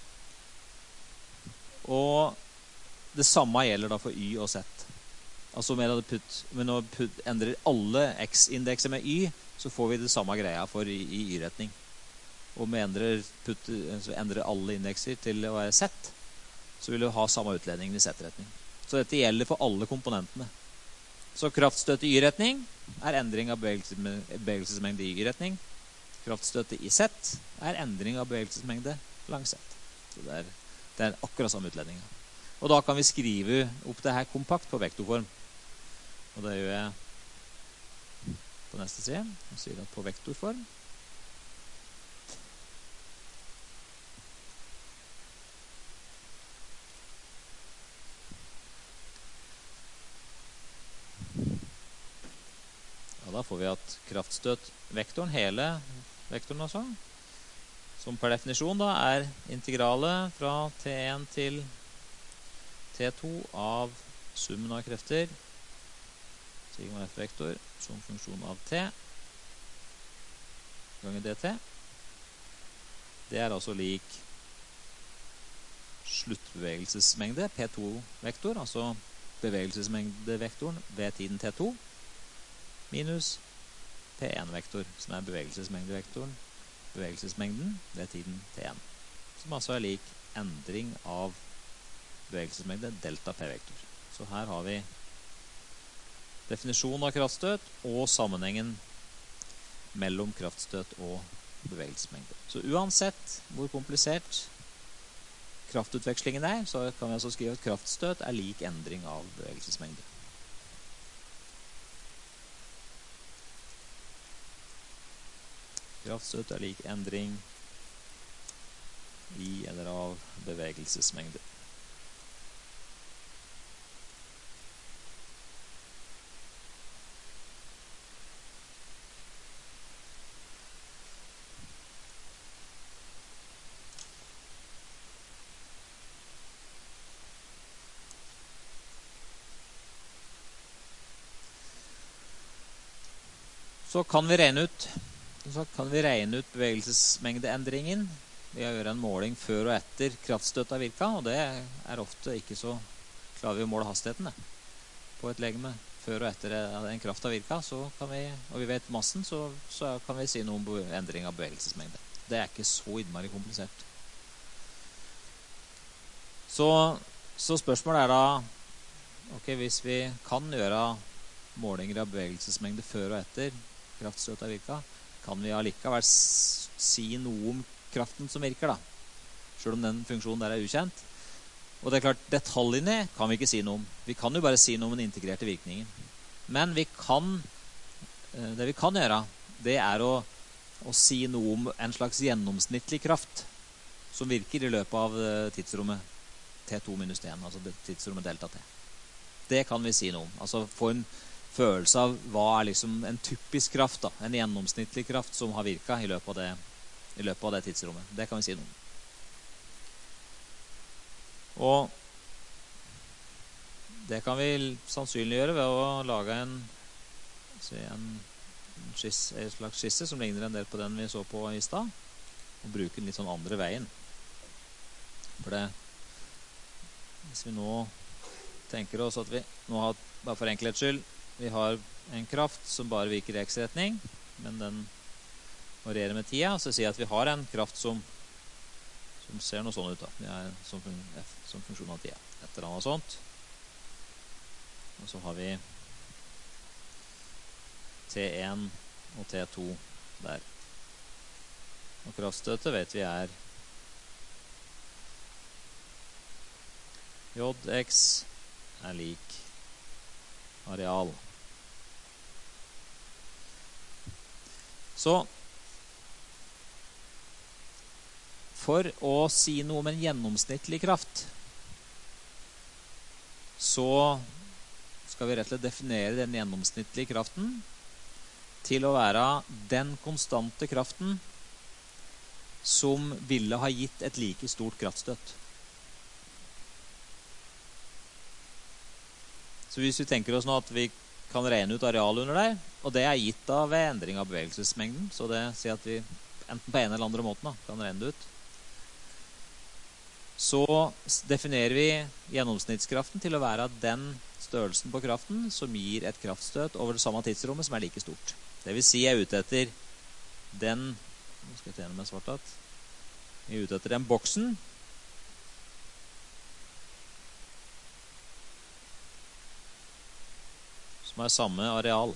Og det samme gjelder da for Y og Z. Altså med å putt, med å putt, endrer alle X-indekser med Y, så får vi det samme greia for i, i Y-retning. Og med endrer, putt, så endrer alle indekser til å være Z, så vil du ha samme utledning i Z-retning. Så dette gjelder for alle komponentene. Så kraftstøtet i Y-retning er endring av bevegelsesmengde i Y-retning. Kraftstøtet i Z er endring av bevegelsesmengde langs Z. Så det er, det er akkurat samme utledning. Og da kan vi skrive opp det her kompakt på vektorform. Og det gjør jeg på neste side. Jeg sier det på vektorform. Og da får vi at kraftstøt vektoren, hele vektoren altså, som per definisjon da er integralet fra T en til T to av summen av krefter sigma F-vektor som funksjon av T ganger dt. Det er altså lik sluttbevegelsesmengde, P to-vektor, altså bevegelsesmengdevektoren ved tiden T to, minus P en-vektor, som er bevegelsesmengdevektoren, bevegelsesmengden ved tiden T en, som altså er lik endring av bevegelsesmengde delta P-vektor. Så her har vi definisjon av kraftstøt og sammenhengen mellom kraftstøt og bevegelsesmengde. Så uansett hvor komplisert kraftutvekslingen er, så kan vi altså skrive at kraftstøt er lik endring av bevegelsesmengde. Kraftstøt er lik endring i eller av bevegelsesmengde. Så kan vi regne ut, så kan vi regne ut bevegelsesmengdeendringen ved å gjøre en måling før og etter kraftstøt har virket, og det er ofte ikke så klarer vi å måle hastigheten på et legeme før og etter en kraft har virket, så kan vi, og vi vet massen, så, så kan vi si noe om endring av bevegelsesmengde. Det er ikke så innmari komplisert. Så, så spørsmålet er da, ok, hvis vi kan gjøre målinger av bevegelsesmengde før og etter kraftstøt har virket, kan vi allikevel si noe om kraften som virker da, selv om den funksjonen der er ukjent. Og det er klart, detaljene kan vi ikke si noe om. Vi kan jo bare si noe om den integrerte virkningen. Men vi kan, det vi kan gjøre, det er å å si noe om en slags gjennomsnittlig kraft som virker i løpet av tidsrommet T to minus T en, altså tidsrommet delta T. Det kan vi si noe om. Altså få en følelse av hva er liksom en typisk kraft, da, en gjennomsnittlig kraft som har virket i løpet av det, i løpet av det tidsrommet. Det kan vi si noe om. Og det kan vi sannsynliggjøre ved å lage en, en, skisse, en slags skisse som ligner en del på den vi så på i sted, og bruke den litt sånn andre veien. For det, hvis vi nå tenker oss at vi nå har, bare for enkelhets skyld, vi har en kraft som bare virker i x-retning, men den varierer med tida, så sier jeg at vi har en kraft som, som ser noe sånn ut da. Det er som, F, som funksjon av tida. Et eller annet sånt. Og så har vi T en og T to der. Og kraftstøtet vet vi er Jx er lik areal. Så for å si noe om en gjennomsnittlig kraft, så skal vi rett og slett definere den gjennomsnittlige kraften til å være den konstante kraften som ville ha gitt et like stort kraftstøt. Så hvis vi tenker oss nå at vi kan regne ut areal under der, og det er gitt av ved endring av bevegelsesmengden, så det sier at vi enten på en eller andre måten da, kan regne det ut, så definerer vi gjennomsnittskraften til å være den størrelsen på kraften som gir et kraftstøt over det samme tidsrommet som er like stort. Det vil si jeg er ute etter den, nå skal jeg tjene med svart at, jeg er ute etter den boksen som er samme areal.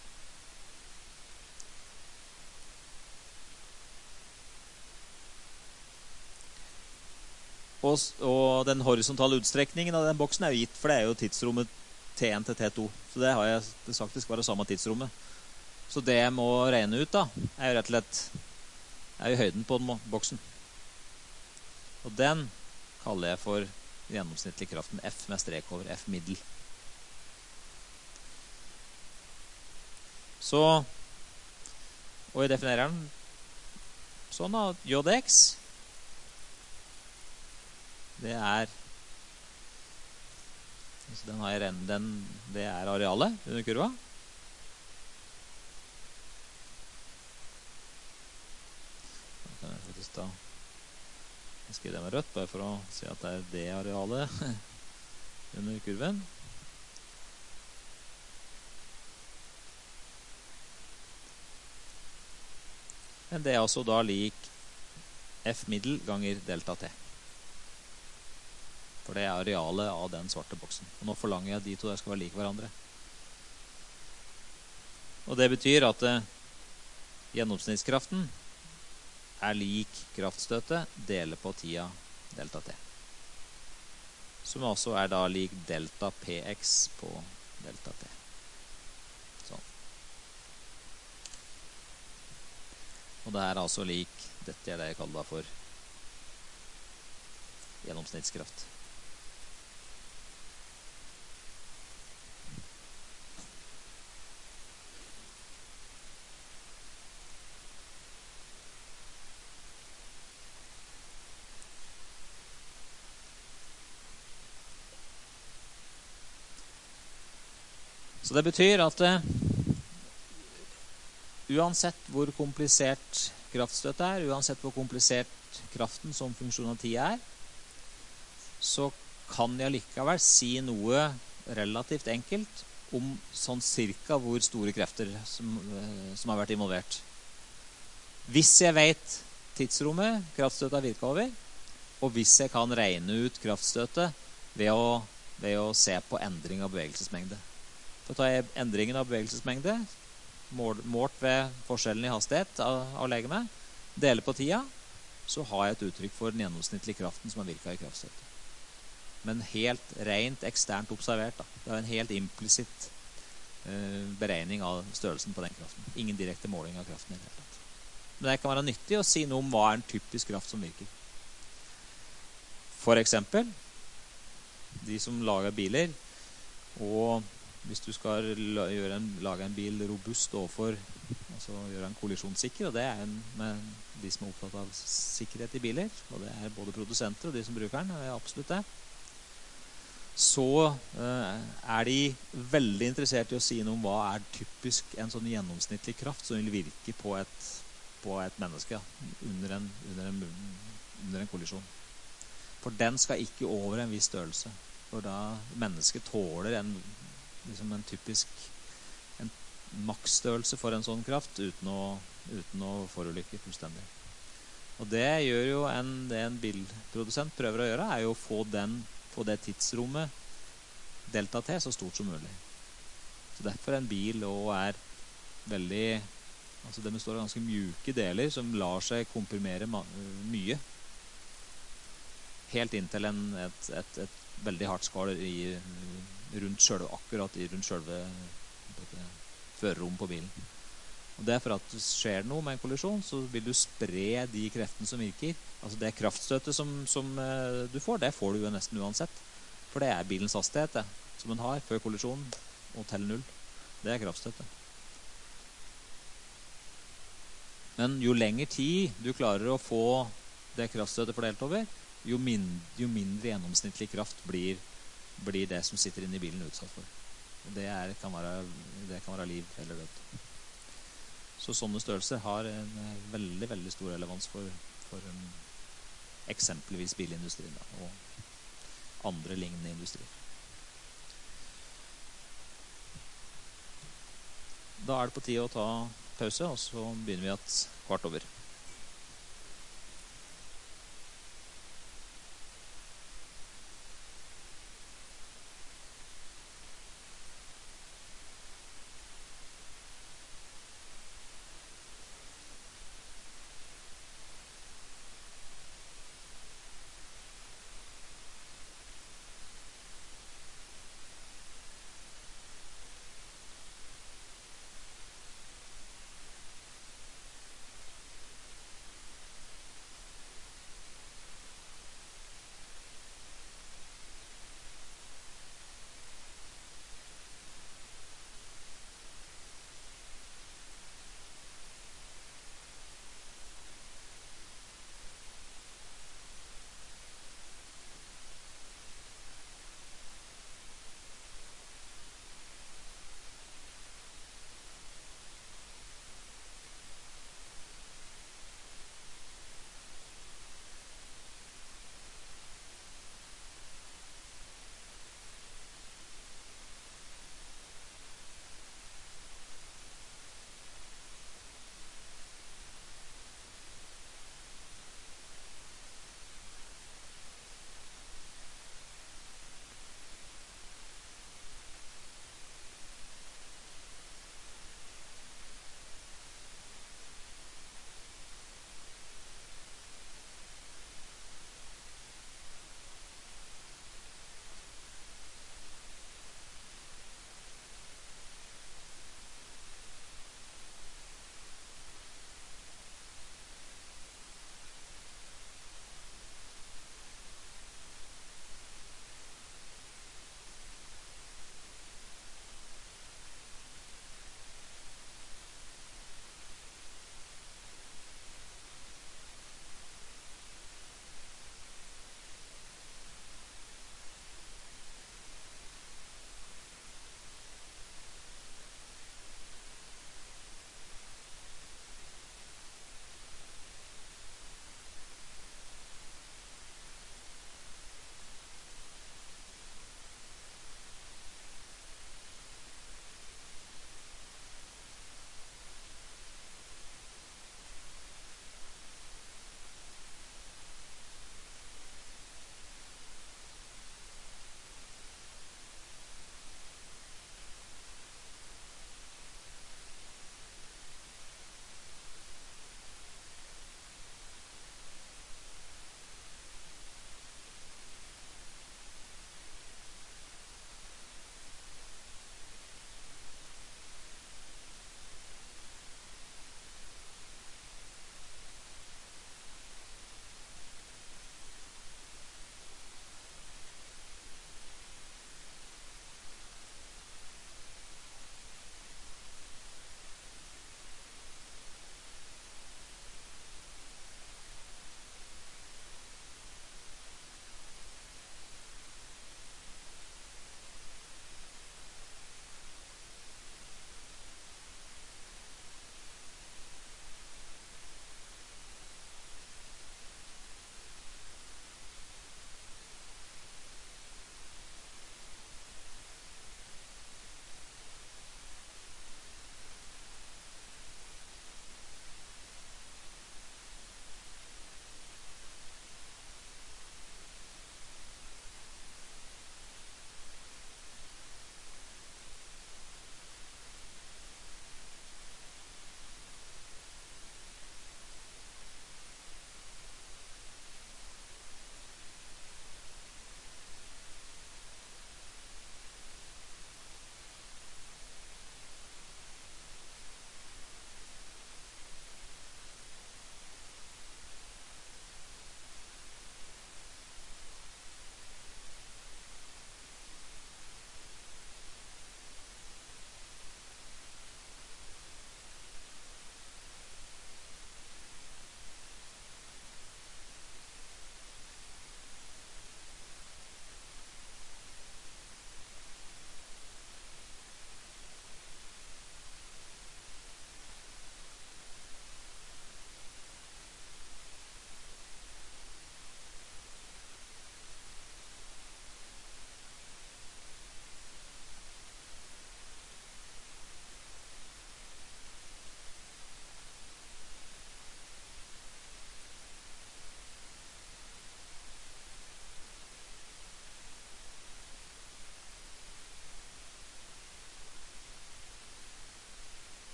Og, og den horisontale utstrekningen av den boksen er jo gitt, for det er jo tidsrommet T en til T to. Så det har jeg det sagt det skal være samme tidsrommet. Så det jeg må regne ut da, er jo rett og slett er jo høyden på den boksen. Og den kaller jeg for gjennomsnittlig kraften F med strek over F middel. Så, og jeg definerer den sånn da, Jx, det er, den har jeg, den, det er arealet under kurva. Da kan jeg faktisk da, jeg skriver det med rødt, bare for å se at det er det arealet under kurven. Men det er altså da lik F middel ganger delta T. For det er arealet av den svarte boksen. Og nå forlanger jeg at de to der skal være like hverandre. Og det betyr at eh, gjennomsnittskraften er lik kraftstøtet deler på tida delta T. Som også er da lik delta Px på delta T. Sånn. Og det er altså lik, dette er det jeg kaller for gjennomsnittskraft. Så det betyr at eh, uansett hvor komplisert kraftstøt er, uansett hvor komplisert kraften som funksjon av tid er, så kan jeg likevel si noe relativt enkelt om sånn cirka hvor store krefter som, som har vært involvert. Hvis jeg vet tidsrommet kraftstøtet har virket over, og hvis jeg kan regne ut kraftstøtet ved å, ved å se på endring av bevegelsesmengde. Da tar jeg endringen av bevegelsesmengde, målt ved forskjellen i hastighet av, av legemet, deler på tida, så har jeg et uttrykk for den gjennomsnittlige kraften som har virket i kraftstøtet. Men helt rent eksternt observert. Da. Det er en helt implisitt uh, beregning av størrelsen på den kraften. Ingen direkte måling av kraften i det hele tatt. Men det kan være nyttig å si noe om hva er en typisk kraft som virker. For eksempel, de som lager biler, og hvis du skal gjøre en, lage en bil robust overfor, altså gjøre en kollisjonssikker, og det er en, med de som er opptatt av sikkerhet i biler, og det er både produsenter og de som bruker den, det er absolutt det, så eh, er de veldig interessert i å si noe om hva er typisk en sånn gjennomsnittlig kraft som vil virke på et, på et menneske, ja, under, en, under, en, under en kollisjon. For den skal ikke over en viss størrelse. For da mennesket tåler en, liksom en typisk en maksstørrelse for en sånn kraft uten å, uten å forulykke fullstendig. Og det gjør jo en, det en bilprodusent prøver å gjøre, er jo å få, den, få det tidsrommet delta T så stort som mulig. Så derfor en bil også er veldig, altså det består av ganske mjuke deler som lar seg komprimere mye. Helt inntil en, et, et, et veldig hardt skall i, rundt selve, akkurat i rundt selve førerrom på bilen. Og det er for at skjer noe med en kollisjon, så vil du spre de kreftene som virker. Altså det kraftstøtet som, som uh, du får, det får du jo nesten uansett. For det er bilens hastighet, det, som den har før kollisjonen, og til null. Det er kraftstøtet. Men jo lengre tid du klarer å få det kraftstøtet fordelt over, Jo, min, jo mindre gjennomsnittlig kraft blir, blir det som sitter inne i bilen utsatt for. Og det, er, kan være, det kan være liv eller død. Så sånne størrelser har en veldig, veldig stor relevans for, for um, eksempelvis bilindustrien da, og andre lignende industrier. Da er det på tide å ta pause, og så begynner vi at kvart over.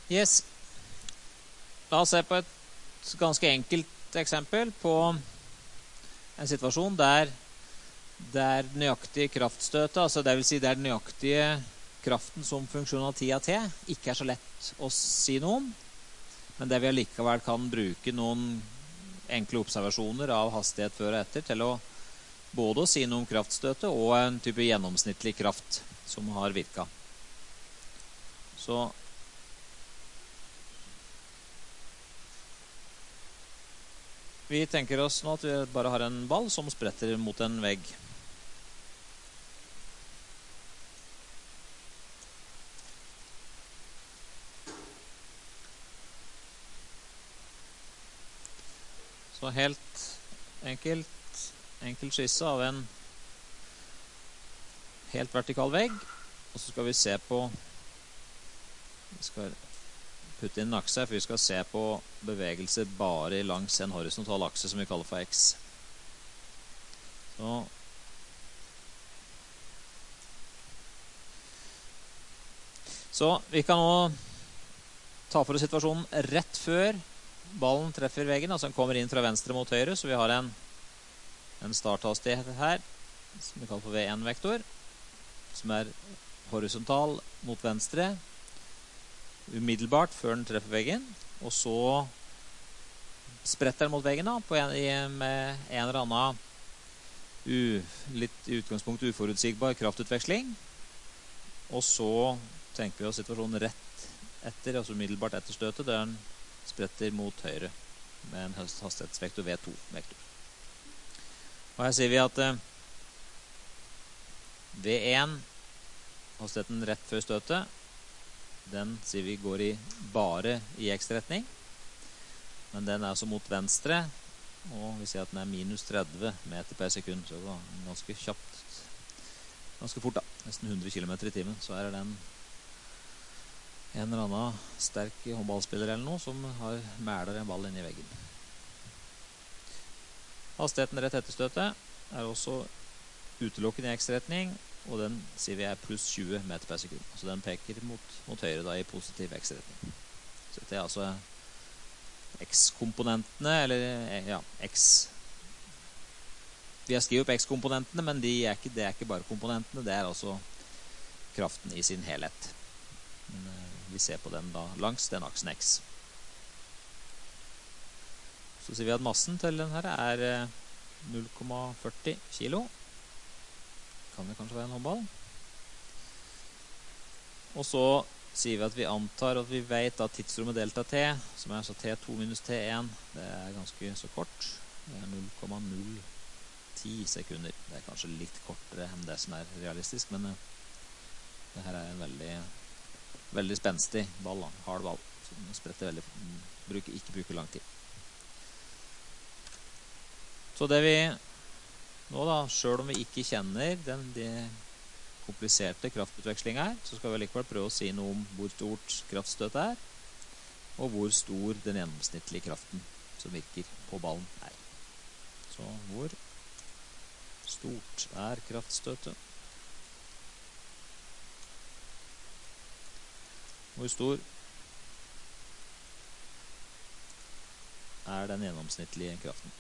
Yes. La oss se på et ganske enkelt eksempel på en situasjon der det er nøyaktige kraftstøtet, altså det vil si det er den nøyaktige kraften som funksjon av tida t, ikke er så lett å si noe om, men det vi allikevel kan bruke noen enkle observasjoner av hastighet før og etter til å både å si noe om kraftstøtet og en type gjennomsnittlig kraft som har virket. Så vi tenker oss nå at vi bare har en ball som spretter mot en vegg. Så helt enkelt, enkelt skisse av en helt vertikal vegg, og så skal vi se på, vi skal putte inn en akse, for vi skal se på bevegelse bare langs en horisontal akse som vi kaller for X. Så Så vi kan nå ta for oss situasjonen rett før ballen treffer veggen, altså den kommer inn fra venstre mot høyre, så vi har en, en starthastighet her, som vi kaller for V en vektor, som er horisontal mot venstre, umiddelbart før den treffer veggen, og så spretter den mot veggen da, på en, i, med en eller annen u, litt i utgangspunkt uforutsigbar kraftutveksling, og så tenker vi oss situasjonen rett etter, altså umiddelbart etter støtet, der den spretter mot høyre med en hastighetsvektor V to vektor. Og her sier vi at eh, V en, hastigheten rett før støtet, den sier vi går i bare i X-retning, men den er altså mot venstre, og vi sier at den er minus tretti meter per sekund, så det var ganske kjapt, ganske fort da, nesten hundre kilometer i timen, så her er den en eller annen sterk håndballspiller eller noe som har mæler en ball inn i veggen. Hastigheten rett etter støtet er også utelukkende i X-retning, og den sier vi er pluss tjue meter per sekund. Altså den peker mot, mot høyre da i positiv X-retning. Så dette er altså X-komponentene, eller ja, X. Vi har skrivet opp X-komponentene, men de er ikke, det er ikke bare komponentene, det er altså kraften i sin helhet. Men vi ser på den da langs den aksen X. Så sier vi at massen til den her er null komma førti kilo. Kan det kanskje være en håndball? Og så sier vi at vi antar at vi vet at tidsrommet delta t, som er så t to minus t en, det er ganske så kort. Det er null komma null ti sekunder. Det er kanskje litt kortere enn det som er realistisk, men det her er en veldig veldig spenstig ball, hard ball, som spretter veldig, bruker, ikke bruker lang tid. Så det vi nå da, selv om vi ikke kjenner den de kompliserte kraftutvekslingen her, så skal vi likevel prøve å si noe om hvor stort kraftstøtet er, og hvor stor den gjennomsnittlige kraften som virker på ballen er. Så hvor stort er kraftstøtet? Hvor stor er den gjennomsnittlige kraften?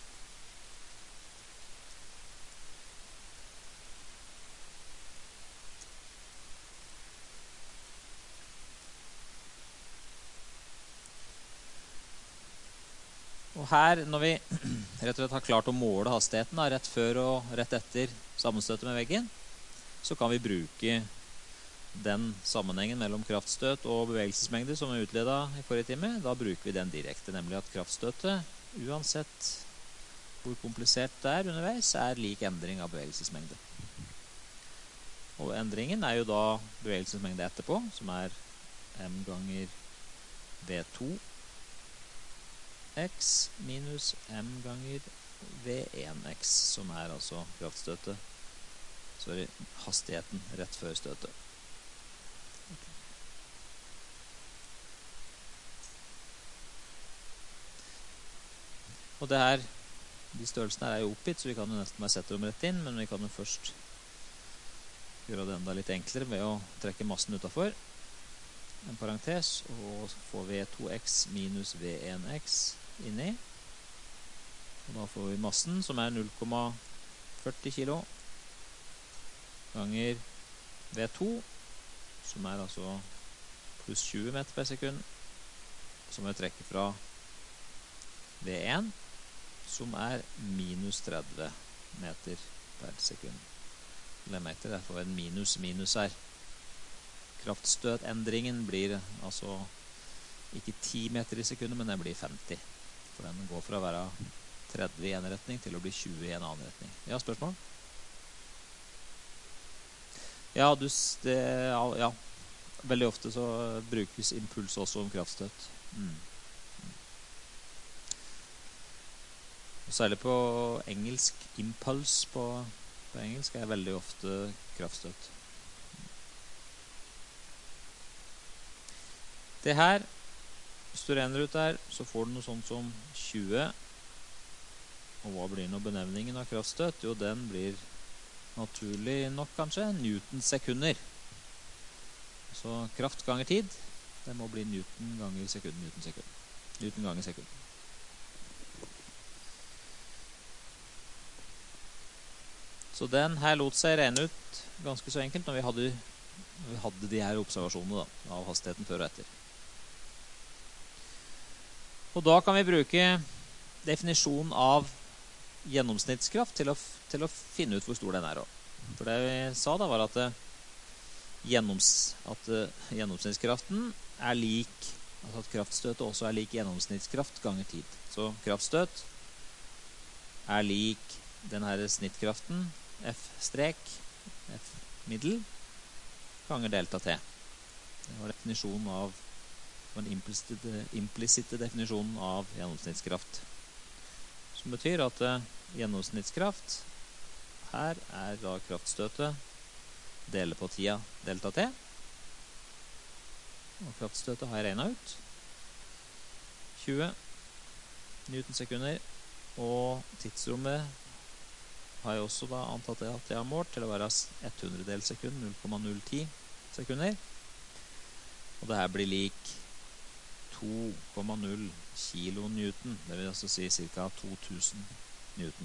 Og her, når vi rett og slett har klart å måle hastigheten da, rett før og rett etter sammenstøtet med veggen, så kan vi bruke den sammenhengen mellom kraftstøt og bevegelsesmengde som er utledet i forrige time. Da bruker vi den direkte, nemlig at kraftstøtet, uansett hvor komplisert det er underveis, er lik endring av bevegelsesmengde. Og endringen er jo da bevegelsesmengde etterpå, som er m ganger V to x minus m ganger V en x, som er altså kraftstøtet, sorry, hastigheten rett før støtet. Og det her, de størrelsene her er jo oppgitt, så vi kan jo nesten bare sette dem rett inn, men vi kan jo først gjøre det enda litt enklere ved å trekke massen utenfor. en parentes, og så får vi to x minus v en x inni. Og da får vi massen, som er null komma førti kilo, ganger v to, som er altså pluss tjue meter per sekund, som vi trekker fra v en, som er minus tretti meter per sekund. Legg merke til, derfor en minus minus her. Kraftstøtendringen blir altså ikke ti meter i sekundet, men den blir femti. For den går fra å være tretti i en retning til å bli tjue i en annen retning. Ja, spørsmål? Ja, du, det, ja. Veldig ofte så brukes impuls også om kraftstøt. Mm. Og særlig på engelsk, impuls på, på engelsk er veldig ofte kraftstøt. Det her, hvis du regner ut der, så får du noe sånt som tjue. Og hva blir nå benevningen av kraftstøt? Jo, den blir naturlig nok kanskje newton-sekunder. Så kraft ganger tid, det må bli newton ganger sekund, newton-sekund. Newton ganger sekund. Så den her lot seg regne ut ganske så enkelt når vi hadde, når vi hadde de her observasjonene da, av hastigheten før og etter. Og da kan vi bruke definisjonen av gjennomsnittskraft til å, til å finne ut hvor stor den er. For det vi sa da var at, gjennoms, at gjennomsnittskraften er lik, altså at kraftstøtet også er lik gjennomsnittskraft ganger tid. Så kraftstøt er lik den her snittkraften, F-strek, F-middel, ganger delta T. Det var definisjonen av den implisitte definisjonen av gjennomsnittskraft. Som betyr at uh, gjennomsnittskraft her er da kraftstøtet deler på tida delta T. Og kraftstøtet har jeg regnet ut. tjue newton-sekunder. Og tidsrommet har jeg også da antatt at jeg har målt til å være hundredels sekund, null komma null ti sekunder. Og det her blir lik to komma null kilonewton, det vil altså si ca. to tusen newton.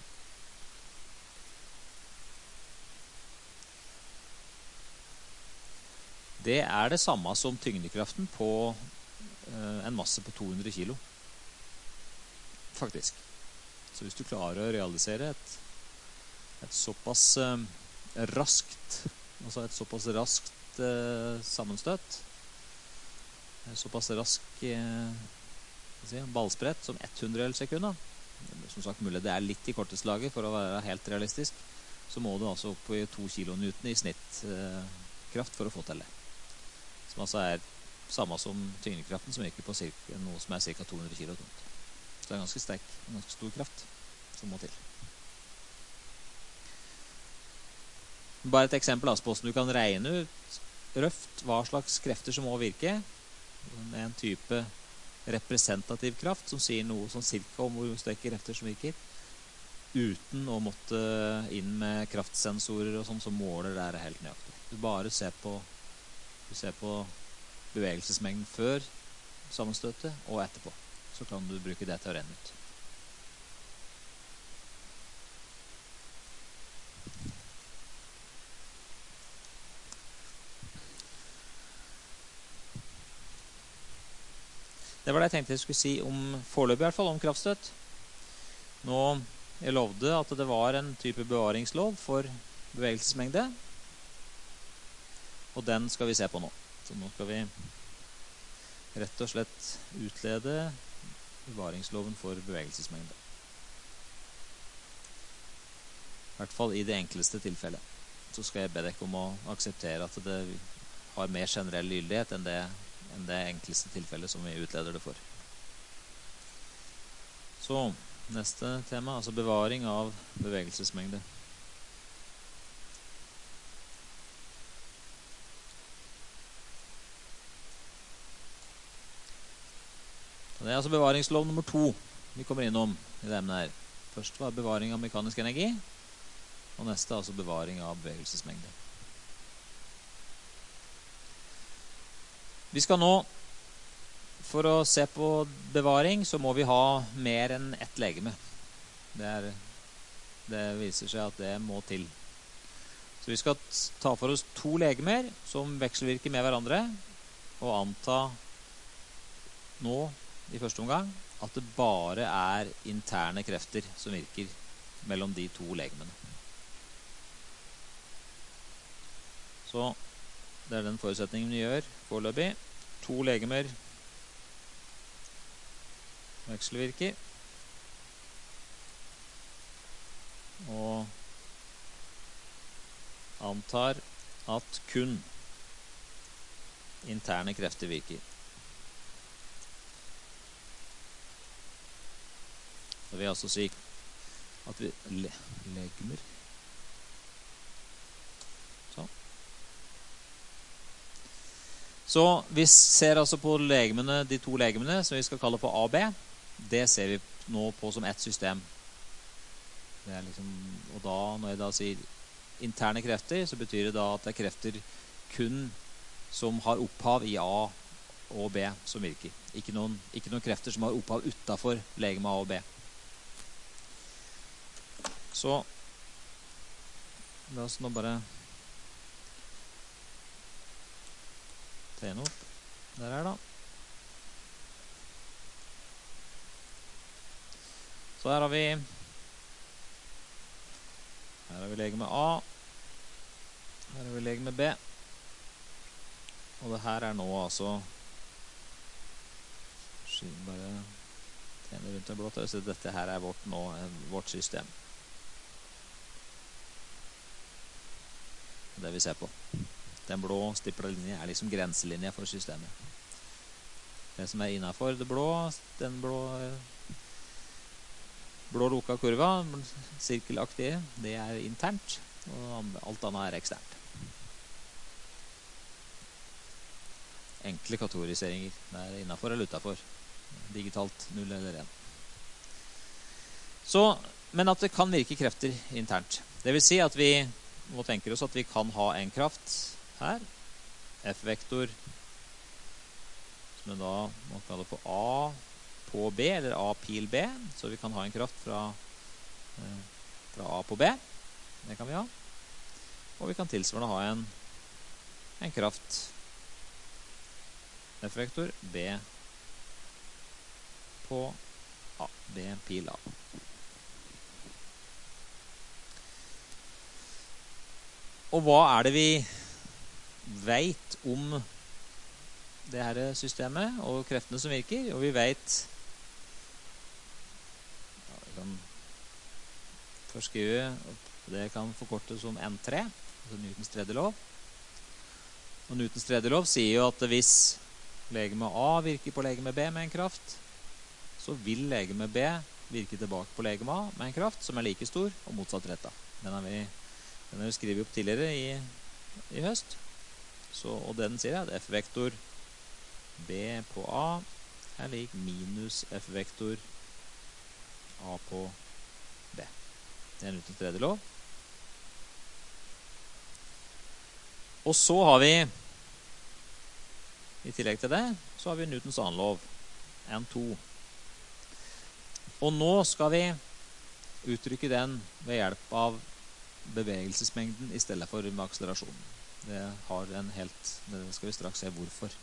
Det er det samme som tyngdekraften på eh, en masse på to hundre kilo. Faktisk. Så hvis du klarer å realisere et, et såpass eh, raskt, altså et såpass raskt eh, sammenstøt, såpass rask eh, si, ballsprett som hundredels sekund, som sagt mulig, det er litt i korteste laget for å være helt realistisk, så må du altså opp i to kilonewton i snitt eh, kraft for å få til det. Som altså er samme som tyngdekraften som virker på cirka, noe som er ca. to hundre kilo. Så det er ganske sterk, ganske stor kraft som må til. Bare et eksempel på hvordan du kan regne ut røft hva slags krefter som må virke. En type representativ kraft som sier noe sånn cirka om hvor sterke krefter som virker, uten å måtte inn med kraftsensorer og sånn som måler det her helt nøyaktig. Du bare ser på, du ser på bevegelsesmengden før sammenstøtet og etterpå. Så kan du bruke det til å regne ut. Det var det jeg tenkte jeg skulle si om foreløpig i hvert fall, om kraftstøt. Nå, jeg lovde at det var en type bevaringslov for bevegelsesmengde. Og den skal vi se på nå. Så nå skal vi rett og slett utlede bevaringsloven for bevegelsesmengde. I hvert fall i det enkleste tilfellet. Så skal jeg be dere om å akseptere at det har mer generell gyldighet enn det enn det enkleste tilfellet som vi utleder det for. Så, neste tema, altså bevaring av bevegelsesmengde. Det er altså bevaringslov nummer to vi kommer innom i det emnet her. Først var bevaring av mekanisk energi, og neste altså bevaring av bevegelsesmengde. Vi skal nå, for å se på bevaring, så må vi ha mer enn ett legeme. Det, er, det viser seg at det må til. Så vi skal ta for oss to legemer som vekselvirker med hverandre, og anta nå, i første omgang, at det bare er interne krefter som virker mellom de to legemene. Så det er den forutsetningen vi gjør foreløpig. To legemer vekselvirker. Og antar at kun interne krefter virker. Det vil altså si at vi le legemer sånn. Så vi ser altså på legemene, de to legemene som vi skal kalle for A og B. Det ser vi nå på som ett system. Det er liksom, og da, når jeg da sier interne krefter, så betyr det da at det er krefter kun som har opphav i A og B som virker. Ikke noen, ikke noen krefter som har opphav utenfor legeme A og B. Så la oss nå bare tegne opp. Der er da. Så her har vi her har vi legeme A, her har vi legeme B, og det her er nå altså bare tegne rundt en blått, så dette her er vårt, nå, vårt system. Det vi ser på. Den blå stiplede linje er liksom grenselinje for systemet. Det som er innenfor det blå, den blå blå lukka kurva, sirkelaktige, det er internt, og alt annet er eksternt. Enkle kategoriseringer. Det er innenfor eller utenfor. Digitalt null eller en. Så, men at det kan virke krefter internt. Det vil si at vi må tenke oss at vi kan ha en kraft her. F-vektor, som vi da må kalle for A på B, eller A pil B, så vi kan ha en kraft fra, eh, fra A på B. Det kan vi ha. Og vi kan tilsvarende ha en, en kraft F-vektor B på A, B pil A. Og hva er det vi vet om det her systemet og kreftene som virker? Og vi vet, ja, vi kan først skrive, det kan forkortes som N tre, altså Newtons tredje lov. Og Newtons tredje lov sier jo at hvis legeme A virker på legeme B med en kraft, så vil legeme B virke tilbake på legeme A med en kraft som er like stor og motsatt rettet. Den har vi, den har vi skrivet opp tidligere i, i høst. Så, og den sier at F-vektor B på A er lik minus F-vektor A på B. Det er Newtons tredje lov. Og så har vi, i tillegg til det, så har vi Newtons annen lov, N to. Og nå skal vi uttrykke den ved hjelp av bevegelsesmengden i stedet for med akselerasjonen. Det har en helt, det skal vi straks se hvorfor.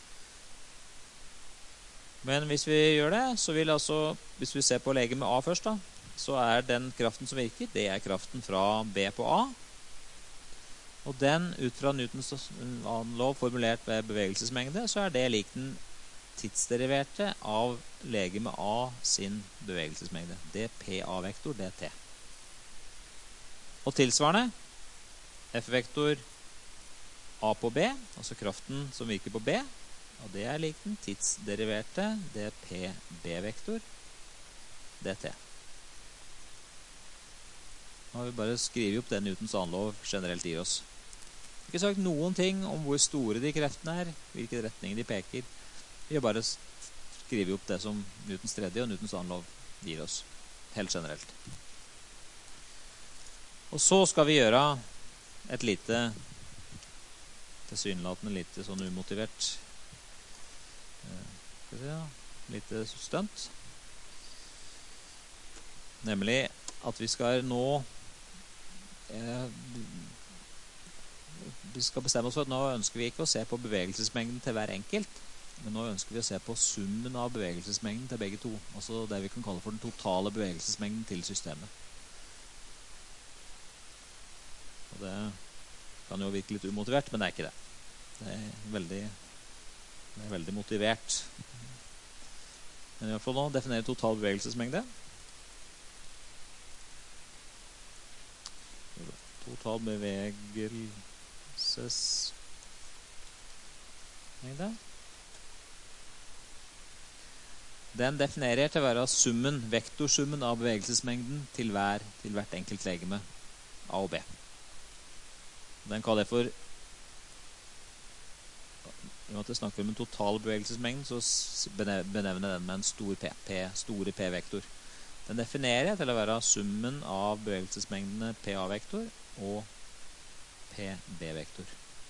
Men hvis vi gjør det, så vil altså, hvis vi ser på legeme A først da, så er den kraften som virker, det er kraften fra B på A. Og den, ut fra Newtons annen lov formulert ved bevegelsesmengde, så er det lik den tidsderiverte av legeme A sin bevegelsesmengde. dPA-vektor, dt. Og tilsvarende, F-vektor A på B, altså kraften som virker på B, og det er lik den tidsderiverte dPb-vektor, dt. Nå har vi bare skrivet opp det Newtons annen lov generelt gir oss. Vi har ikke sagt noen ting om hvor store de kreftene er, hvilke retninger de peker. Vi har bare skrivet opp det som Newtons tredje og Newtons annen lov gir oss, helt generelt. Og så skal vi gjøre et lite, tilsynelatende lite sånn umotivert Skal vi se, lite stunt. Nemlig at vi skal nå eh, vi skal bestemme oss for at nå ønsker vi ikke å se på bevegelsesmengden til hver enkelt, men nå ønsker vi å se på summen av bevegelsesmengden til begge to, altså det vi kan kalle for den totale bevegelsesmengden til systemet. Og det kan jo virke litt umotivert, men det er ikke det. Det er veldig, det er veldig motivert. Men i hvert fall nå definerer total bevegelsesmengde. Total bevegelsesmengde. Den definerer til å være summen, vektorsummen av bevegelsesmengden til, hver, til hvert enkelt legeme, A og B. Den kaller jeg for, i og med at jeg snakker om en total bevegelsesmengde, så benevner den med en stor P, P store P-vektor. Den definerer til å være summen av bevegelsesmengdene P A-vektor og P B-vektor.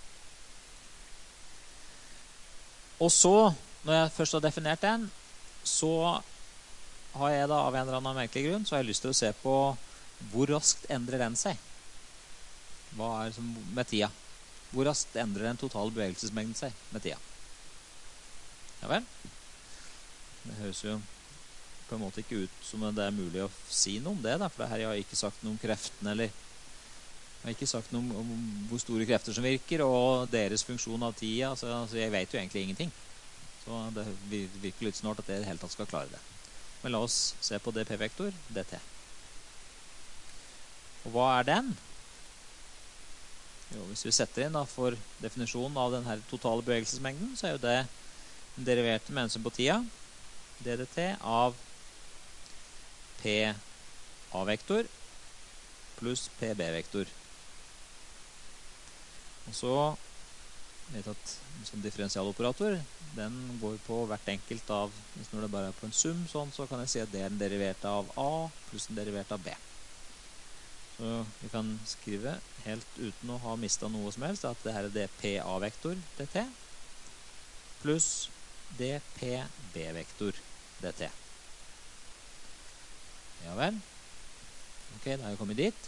Og så, når jeg først har definert den, så har jeg da av en eller annen merkelig grunn, så har jeg lyst til å se på hvor raskt endrer den seg. Hva er som med tida? Hvor raskt endrer den totale bevegelsesmengden seg med tida? Ja vel? Det høres jo på en måte ikke ut som det er mulig å si noe om det, da, for her har jeg ikke sagt noe om kreftene, eller jeg har ikke sagt noe om, om hvor store krefter som virker, og deres funksjon av tida, altså, altså jeg vet jo egentlig ingenting. Så det virker litt snart at det i det hele tatt skal klare det. Men la oss se på D P-vektor, D T. Og hva er den? Jo, hvis vi setter inn da, for definisjonen av denne totale bevegelsesmengden, så er jo det den deriverte med hensyn på tida, D D T, av P A-vektor pluss P B-vektor. Og så vet jeg at en sånn differensialoperator, den går på hvert enkelt av, hvis når det bare er på en sum, sånn, så kan jeg si at det er den deriverte av A pluss den deriverte av B. Så vi kan skrive helt uten å ha mistet noe som helst at det her er D P A-vektor D T pluss D P B-vektor D T. Ja vel. Ok, da har jeg kommet dit.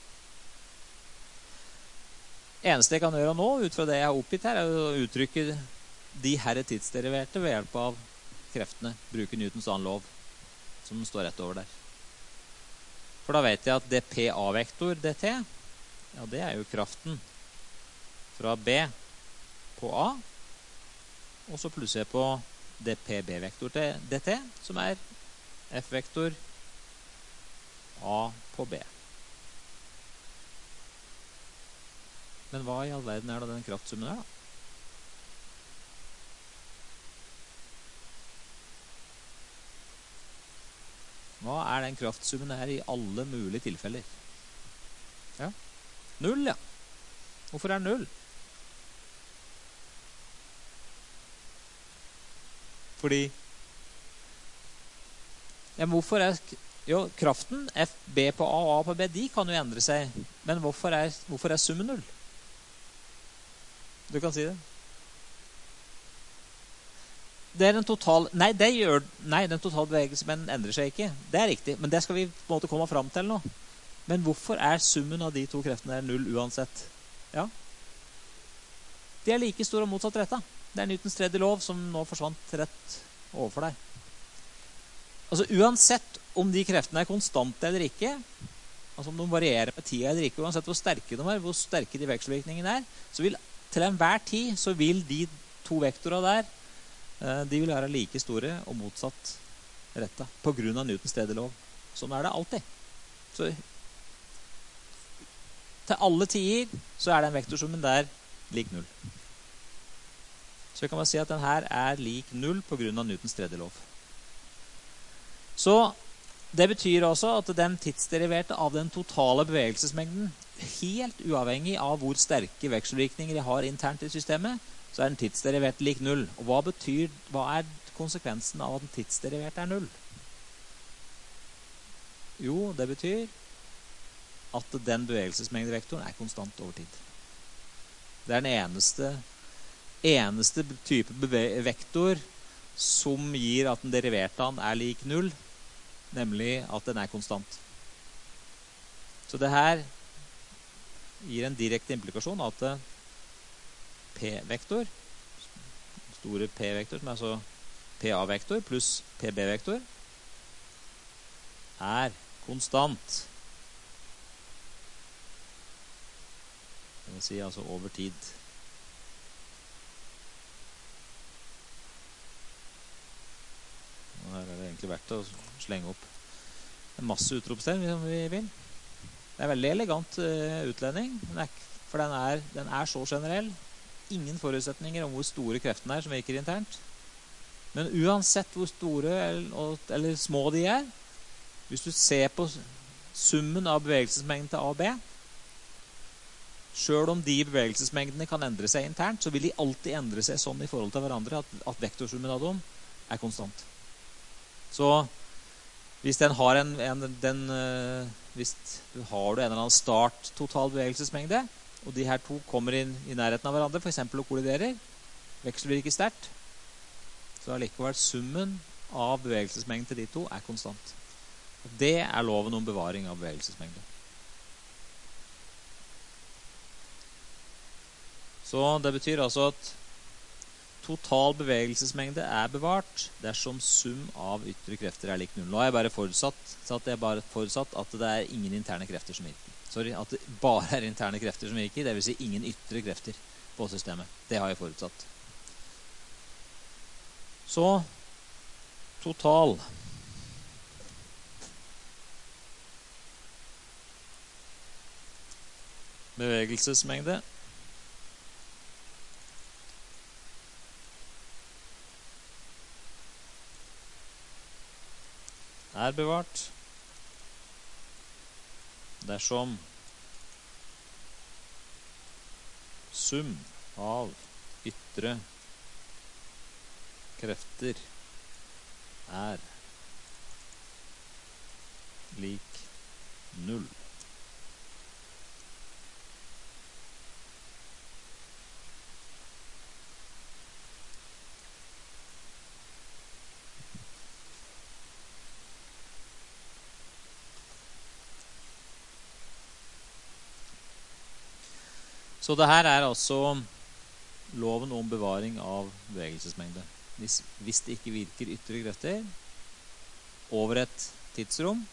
Eneste jeg kan gjøre nå, ut fra det jeg har oppgitt her, er å uttrykke de her tidsderiverte ved hjelp av kreftene. Bruke Newtons annen lov, som står rett over der. For da vet jeg at D P A-vektor D T, ja det er jo kraften fra B på A, og så plusser jeg på D P B-vektor D T, som er F-vektor A på B. Men hva i all verden er da den kraftsummen her da? Hva er den kraftsummen her i alle mulige tilfeller? Ja, null, ja. Hvorfor er det null? Fordi ja, men hvorfor er jo, kraften F B på A og A på B, de kan jo endre seg. Men hvorfor er, hvorfor er summen null? Du kan si det. Det er en total, nei, det gjør, nei, den totale bevegelsen endrer seg ikke. Det er riktig, men det skal vi på en måte komme frem til nå. Men hvorfor er summen av de to kreftene null uansett? Ja. De er like store og motsatt retta. Det er Newtons tredje lov som nå forsvant rett overfor deg. Altså uansett om de kreftene er konstante eller ikke, altså om de varierer med tida eller ikke, uansett hvor sterke de er, hvor sterke de vekselvirkningene er, så vil til enhver tid så vil de to vektorene der de vil være like store og motsatt retta på grunn av Newtons tredje lov. Sånn er det alltid. Så til alle tider så er den vektorsummen der lik null. Så kan man si at den her er lik null på grunn av Newtons tredje lov. Så det betyr også at den tidsderiverte av den totale bevegelsesmengden, helt uavhengig av hvor sterke vekselvirkninger jeg har internt i systemet, så er den tidsderivert lik null. Og hva betyr, hva er konsekvensen av at den tidsderivert er null? Jo, det betyr at den bevegelsesmengdevektoren er konstant over tid. Det er den eneste, eneste type vektor som gir at den deriverte an er lik null, nemlig at den er konstant. Så det her gir en direkte implikasjon at P-vektor, store P-vektor, som er så P A-vektor pluss P B-vektor, er konstant. Det vil si altså over tid. Og her er det egentlig verdt å slenge opp en masse utropstegn som vi vil. Det er veldig elegant uh, utledning, for den er, den er så generell. Ingen forutsetninger om hvor store kreftene er som virker internt. Men uansett hvor store eller, eller små de er, hvis du ser på summen av bevegelsesmengden til A og B, selv om de bevegelsesmengdene kan endre seg internt, så vil de alltid endre seg sånn i forhold til hverandre at, at vektorsummen av dem er konstant. Så hvis den har en, en den, uh, hvis du har du en eller annen start total bevegelsesmengde, og de her to kommer inn i nærheten av hverandre, for eksempel og kolliderer, vekselvirker sterkt, så er likevel summen av bevegelsesmengden til de to er konstant. Det er loven om bevaring av bevegelsesmengde. Så det betyr altså at total bevegelsesmengde er bevart dersom sum av ytre krefter er lik null. Nå har jeg bare forutsatt, at jeg bare forutsatt at det er ingen interne krefter som virker. Sorry, at det bare er interne krefter som virker, det vil si ingen ytre krefter på systemet. Det har jeg forutsatt. Så, total. Bevegelsesmengde. Er bevart dersom sum av ytre krefter er lik null. Så det her er altså loven om bevaring av bevegelsesmengde. Hvis, hvis det ikke virker ytre krefter over et tidsrom,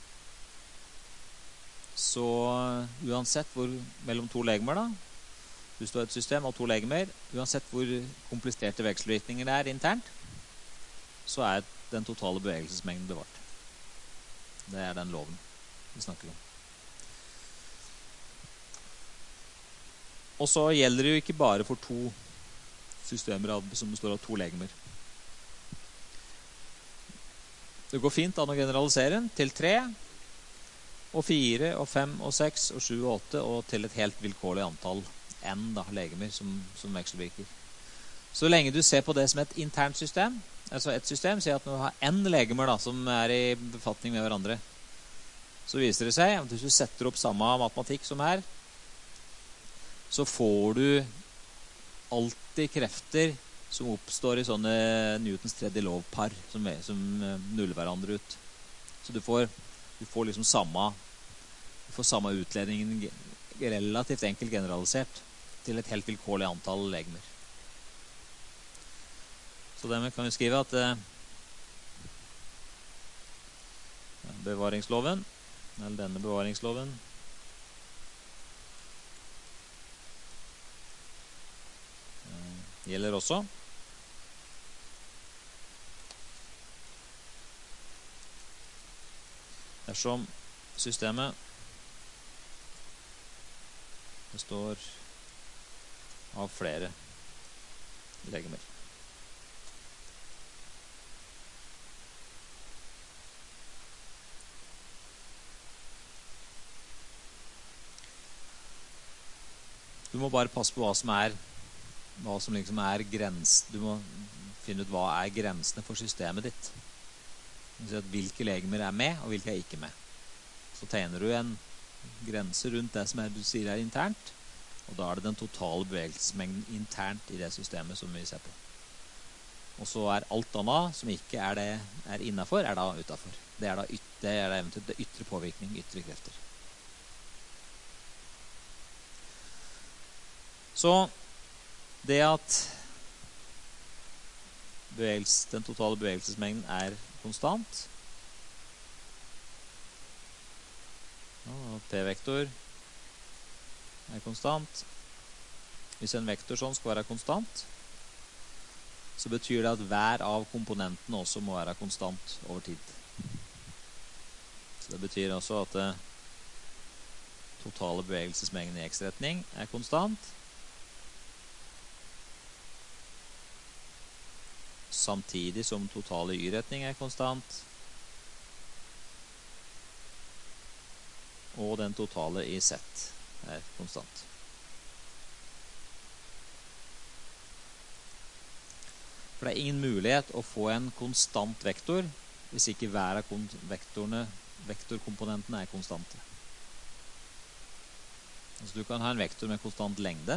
så uansett hvor mellom to legemer da, hvis du har et system av to legemer, uansett hvor kompliserte vekselvirkninger det er internt, så er den totale bevegelsesmengden bevart. Det er den loven vi snakker om. Og så gjelder det jo ikke bare for to systemer som består av to legemer. Det går fint an å generalisere til tre, og fire, og fem, og seks, og sju, og åtte, og til et helt vilkårlig antall n da, legemer som, som vekselvirker. Så lenge du ser på det som et internt system, altså et system sier at du har n legemer da, som er i befatning med hverandre, så viser det seg at hvis du setter opp samme matematikk som her, så får du alltid krefter som oppstår i sånne Newtons tredje lov-par som, som nuller hverandre ut. Så du får, du får liksom samme, du får samme utledningen relativt enkelt generalisert til et helt vilkårlig antall legemer. Så dermed kan vi skrive at eh, bevaringsloven, eller denne bevaringsloven, gjelder også dersom systemet består av flere legemer. Du må bare passe på hva som er hva som liksom er grens. Du må finne ut hva er grensene for systemet ditt. Hvilke legemer er med, og hvilke er ikke med. Så tegner du en grense rundt det som er, du sier er internt, og da er det den totale bevegelsesmengden internt i det systemet som vi ser på. Og så er alt annet som ikke er det er innenfor, er da utenfor. Det er da yt, det er da eventuelt det ytre påvirkning, ytre krefter. Så det at bevegelse, den totale bevegelsesmengden er konstant, og P-vektor er konstant. Hvis en vektor sånn skal være konstant, så betyr det at hver av komponentene også må være konstant over tid. Så det betyr også at det totale bevegelsesmengden i x-retning er konstant, samtidig som totale y-retning er konstant, og den totale i z er konstant. For det er ingen mulighet å få en konstant vektor hvis ikke hver av vektorene, vektorkomponentene er konstante. Altså du kan ha en vektor med konstant lengde,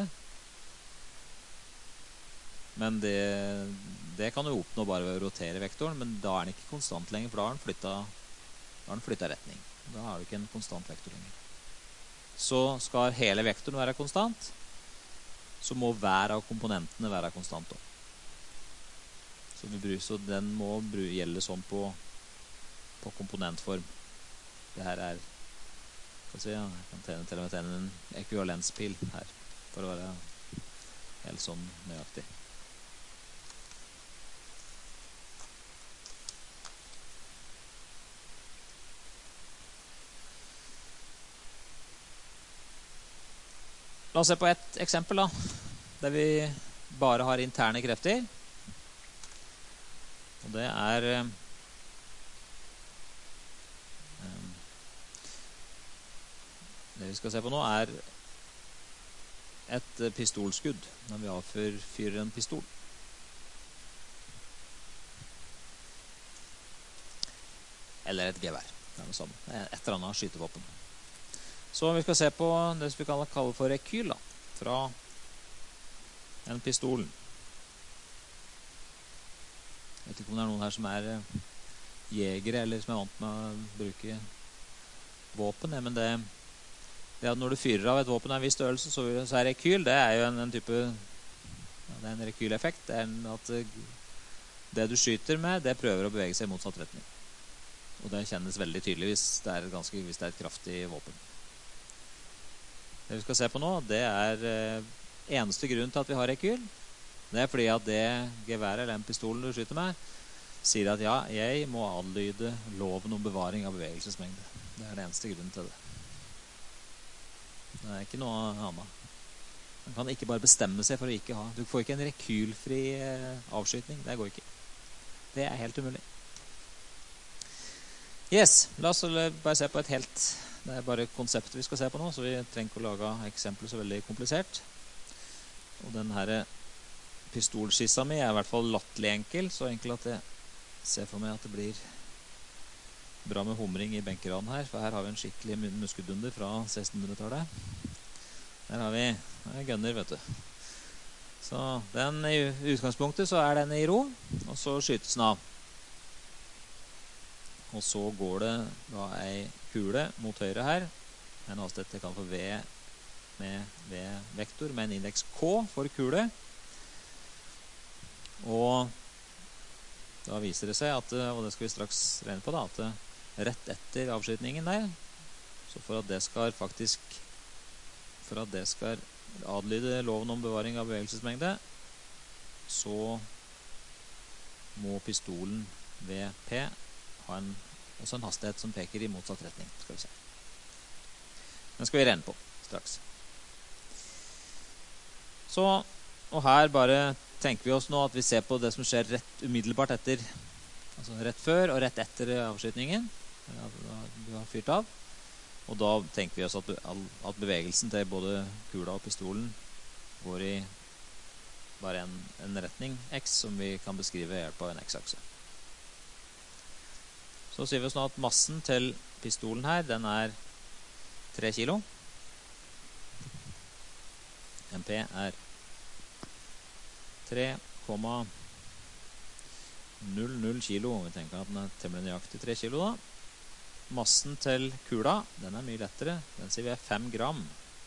men det, det kan du oppnå bare ved å rotere vektoren, men da er den ikke konstant lenger, for da har den flyttet, da har den flyttet retning. Da har du ikke en konstant vektor lenger. Så skal hele vektoren være konstant, så må hver av komponentene være konstant også. Så, vi bruker, så den må gjelde sånn på, på komponentform. Det her er, skal si, ja, jeg kan tjene, til og med tjene en ekvivalenspil her, for å være helt sånn nøyaktig. La oss se på et eksempel da, der vi bare har interne krefter. Og det er um, det vi skal se på nå er et pistolskudd når vi avfyrer en pistol. Eller et gevær. Det er det samme. Et eller annet skytevåpen. Så vi skal se på det som vi kan kalle for rekyl da, fra en pistol. Jeg vet ikke om det er noen her som er jegere, eller som er vant med å bruke våpen. Men det, det at når du fyrer av et våpen av en viss størrelse, så, så er rekyl, det er jo en, en type, ja, det er en rekyleffekt. Det er en, at det du skyter med, det prøver å bevege seg i motsatt retning. Og det kjennes veldig tydelig hvis det er, ganske, hvis det er et kraftig våpen. Det vi skal se på nå, det er eh, eneste grunn til at vi har rekyl. Det er fordi at det geværet eller den pistolen du skyter med, sier at ja, jeg må adlyde loven om bevaring av bevegelsesmengde. Det er det eneste grunnen til det. Det er ikke noe annet. Man kan ikke bare bestemme seg for å ikke ha. Du får ikke en rekylfri eh, avskytning. Det går ikke. Det er helt umulig. Yes, la oss bare se på et helt... Det er bare konseptet vi skal se på nå, så vi trenger ikke å lage eksempler så veldig komplisert. Og den her pistolskissa mi er i hvert fall latterlig enkel, så enkel at jeg ser for meg at det blir bra med humring i benkeraden her, for her har vi en skikkelig muskeldunder fra sekstenhundretallet. Der har vi gunner, vet du. Så den i utgangspunktet så er den i ro, og så skytes den av. Og så går det da en kule mot høyre her, en hastighet jeg kan få V med V-vektor, med en indeks K for kule. Og da viser det seg at, og det skal vi straks regne på da, at rett etter avskytningen der, så for at det skal faktisk, for at det skal adlyde loven om bevaring av bevegelsesmengde, så må pistolen ved P ha en, også en hastighet som peker i motsatt retning, skal vi se. Den skal vi regne på straks. Så, og her bare tenker vi oss nå at vi ser på det som skjer rett umiddelbart etter, altså rett før og rett etter avskytningen, du har fyrt av. Og da tenker vi oss at, at bevegelsen til både kula og pistolen går i bare en, en retning X, som vi kan beskrive ved hjelp av en X-akse. Så sier vi oss nå at massen til pistolen her, den er tre kilo. M P er tre komma null komma null kilo. Vi tenker at den er temmelig nøyaktig tre kilo da. Massen til kula, den er mye lettere. Den sier vi er fem gram.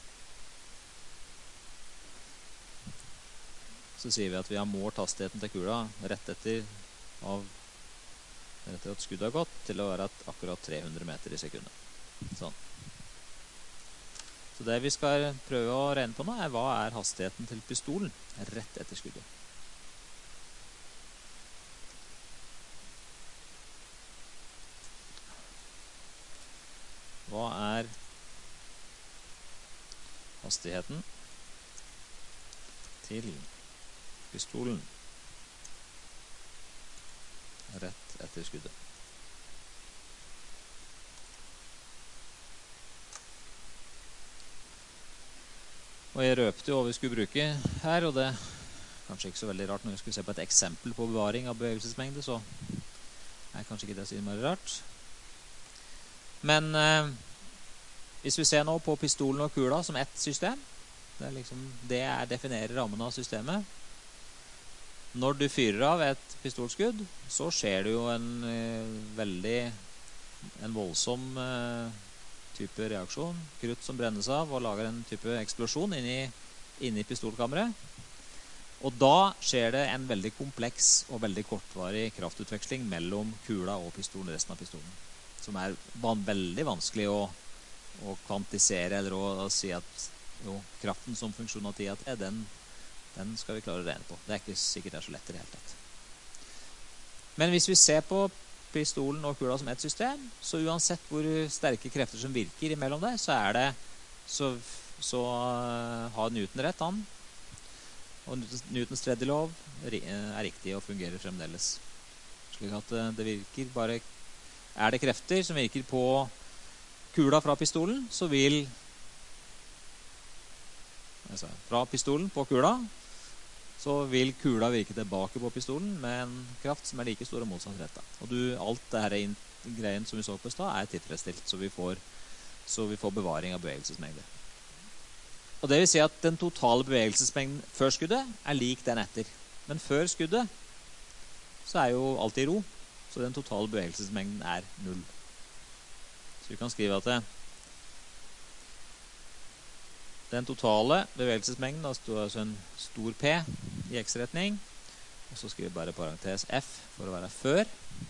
Så sier vi at vi har målt hastigheten til kula rett etter, av, rett etter at skuddet har gått, til å være akkurat tre hundre meter i sekundet. Sånn. Så det vi skal prøve å regne på nå er hva er hastigheten til pistolen rett etter skuddet. Hva er hastigheten til pistolen rett etter skuddet? Og jeg røpte jo hva vi skulle bruke her, og det er kanskje ikke så veldig rart når vi skulle se på et eksempel på bevaring av bevegelsesmengde, så er kanskje ikke det så innmari rart. Men eh, hvis vi ser nå på pistolen og kula som ett system, det er liksom, det er definerer rammen av systemet. Når du fyrer av et pistolskudd, så skjer det jo en eh, veldig, en voldsom eh, type reaksjon. Krutt som brennes av og lager en type eksplosjon inni, inni pistolkammeret. Og da skjer det en veldig kompleks og veldig kortvarig kraftutveksling mellom kula og pistolen, resten av pistolen. Som er van veldig vanskelig å, å kvantisere, eller å, å si at jo, kraften som funksjon av tid er, den, den skal vi klare å regne på. Det er ikke sikkert det er så lett i det hele tatt. Men hvis vi ser på pistolen og kula som et system, så uansett hvor sterke krefter som virker imellom det, så er det, så, så uh, har Newton rett, han. Og Newtons tredje lov er riktig og fungerer fremdeles. Slik at uh, det virker bare. Er det krefter som virker på kula fra pistolen, så vil altså, fra pistolen på kula, så vil kula virke tilbake på pistolen med en kraft som er like stor og motsatt rett. Og du, alt det her greien som vi så på i stad er tilfredsstilt, så vi får, så vi får bevaring av bevegelsesmengde. Og det vil si at den totale bevegelsesmengden før skuddet er lik den etter. Men før skuddet så er jo alt i ro. Så den totale bevegelsesmengden er null. Så vi kan skrive at det, den totale bevegelsesmengden, da står altså en stor P i X-retning, og så skriver vi bare parentes F for å være før.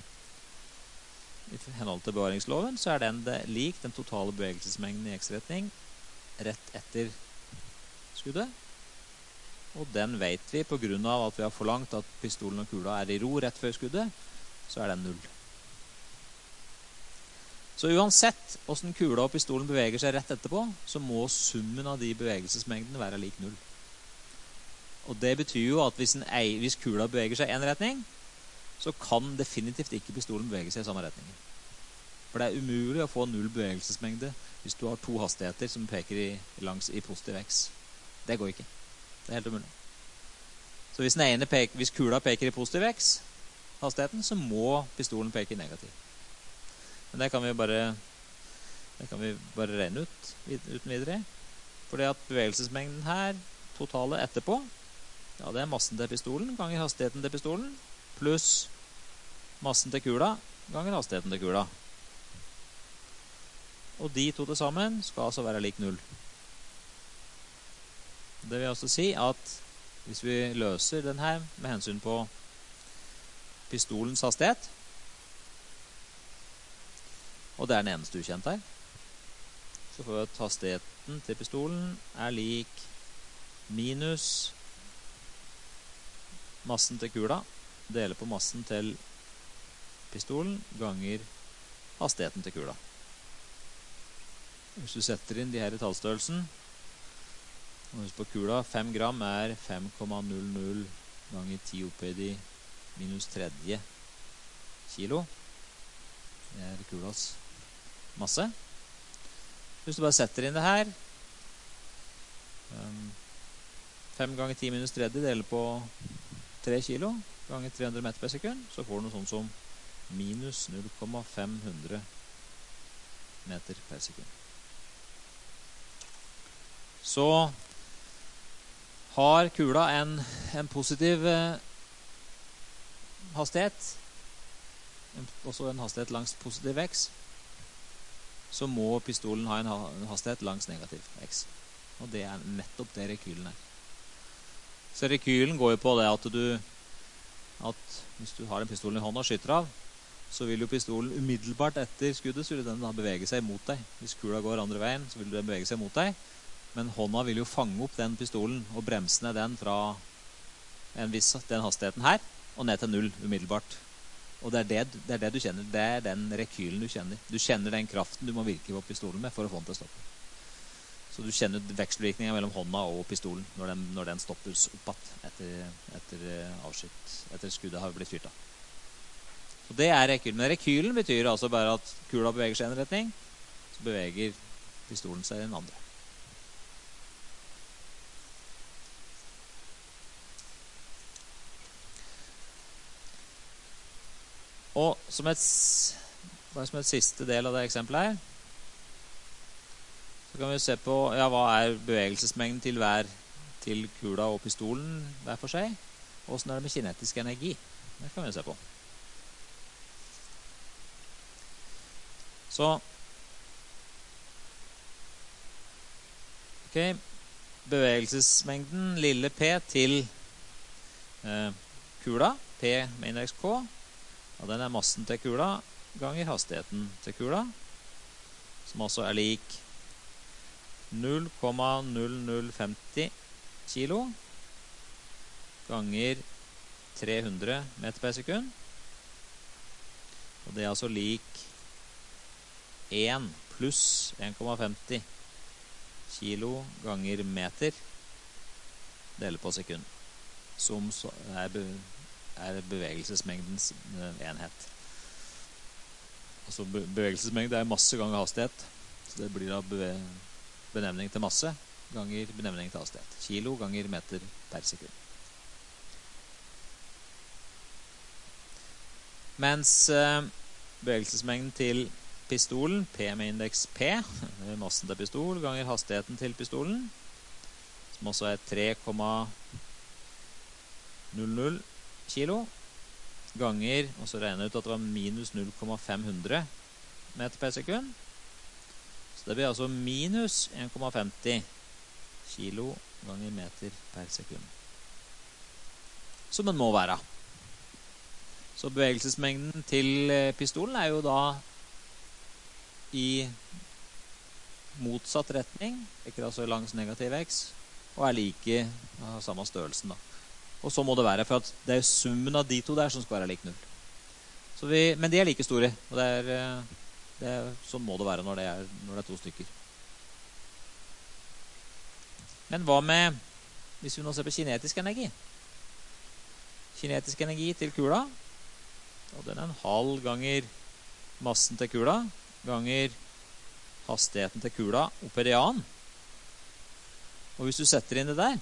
I henhold til bevaringsloven så er den det lik den totale bevegelsesmengden i X-retning rett etter skuddet. Og den vet vi på grunn av at vi har forlangt at pistolen og kula er i ro rett før skuddet, så er den null. Så uansett hvordan kula og pistolen beveger seg rett etterpå, så må summen av de bevegelsesmengdene være lik null. Og det betyr jo at hvis, en, hvis kula beveger seg i en retning, så kan definitivt ikke pistolen bevege seg i samme retning. For det er umulig å få null bevegelsesmengde hvis du har to hastigheter som peker i, langs i positiv X. Det går ikke. Det er helt umulig. Så hvis, den ene peker, hvis kula peker i positiv X, hastigheten, så må pistolen peke i negativ. Men det kan vi bare det kan vi bare regne ut uten videre. Fordi at bevegelsesmengden her, totale etterpå, ja, det er massen til pistolen ganger hastigheten til pistolen, pluss massen til kula ganger hastigheten til kula. Og de to til sammen skal altså være lik null. Det vil også si at hvis vi løser den her med hensyn på pistolens hastighet, og det er den eneste ukjent her, så får vi at hastigheten til pistolen er lik minus massen til kula, deler på massen til pistolen, ganger hastigheten til kula. Hvis du setter inn de her i tallstørrelsen, og husk på kula, fem gram er fem komma null null ganger ti opphøyd i minus tredje kilo. Det er kulas masse. Hvis du bare setter inn det her, fem ganger ti minus tredje deler på tre kilo ganger tre hundre meter per sekund, så får du noe sånt som minus null komma fem hundre meter per sekund. Så har kula en, en positiv hastighet, også en hastighet langs positiv x, så må pistolen ha en hastighet langs negativ x. Og det er nettopp det rekylen er. Så rekylen går jo på det at du, at hvis du har en pistol i hånda og skyter av, så vil jo pistolen umiddelbart etter skuddet, så vil den da bevege seg mot deg. Hvis kula går andre veien, så vil den bevege seg mot deg. Men hånda vil jo fange opp den pistolen og bremse ned den fra en viss, den hastigheten her, og ned til null umiddelbart. Og det er det, det er det du kjenner. Det er den rekylen du kjenner. Du kjenner den kraften du må virke på pistolen med for å få den til å stoppe. Så du kjenner vekselvirkningen mellom hånda og pistolen når den, når den stoppes oppatt etter, etter avskytt, etter skuddet har blitt fyrt av. Så det er rekylen. Men rekylen betyr altså bare at kula beveger seg i en retning, så beveger pistolen seg i den andre. Og som et, bare som et siste del av det eksempelet her, så kan vi se på, ja, hva er bevegelsesmengden til hver, til kula og pistolen hver for seg, og hvordan er det med kinetisk energi. Det kan vi se på. Så, ok, bevegelsesmengden lille p til eh, kula, p med indeks k, og den er massen til kula ganger hastigheten til kula, som altså er lik null komma null null fem null kilo ganger tre hundre meter per sekund. Og det er altså lik én pluss én komma femti kilo ganger meter delt på sekund, som er er bevegelsesmengdens enhet. Altså bevegelsesmengde er masse ganger hastighet, så det blir da benevning til masse ganger benevning til hastighet. Kilo ganger meter per sekund. Mens eh, bevegelsesmengden til pistolen, P med indeks P, massen til pistol ganger hastigheten til pistolen, som også er tre komma null null kilo ganger, og så regner jeg ut at det var minus null komma fem hundre meter per sekund. Så det blir altså minus én komma femti kilo ganger meter per sekund. Som den må være. Så bevegelsesmengden til pistolen er jo da i motsatt retning, ikke altså langs negativ x, og er like av samme størrelsen da. Og så må det være, for at det er summen av de to der som skal være lik null. Så vi, men de er like store, og det er, det er, sånn må det være når det, er, når det er to stykker. Men hva med, hvis vi nå ser på kinetisk energi? Kinetisk energi til kula, og den er en halv ganger massen til kula, ganger hastigheten til kula opp i rean. Og hvis du setter inn det der,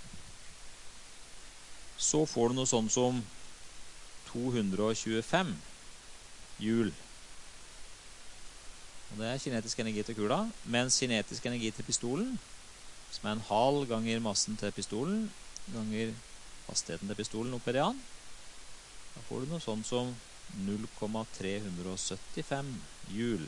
så får du noe sånn som to hundre tjuefem hjul. Og det er kinetisk energi til kula, mens kinetisk energi til pistolen, som er en halv ganger massen til pistolen, ganger hastigheten til pistolen opp i rean, da får du noe sånn som null komma tre syv fem hjul.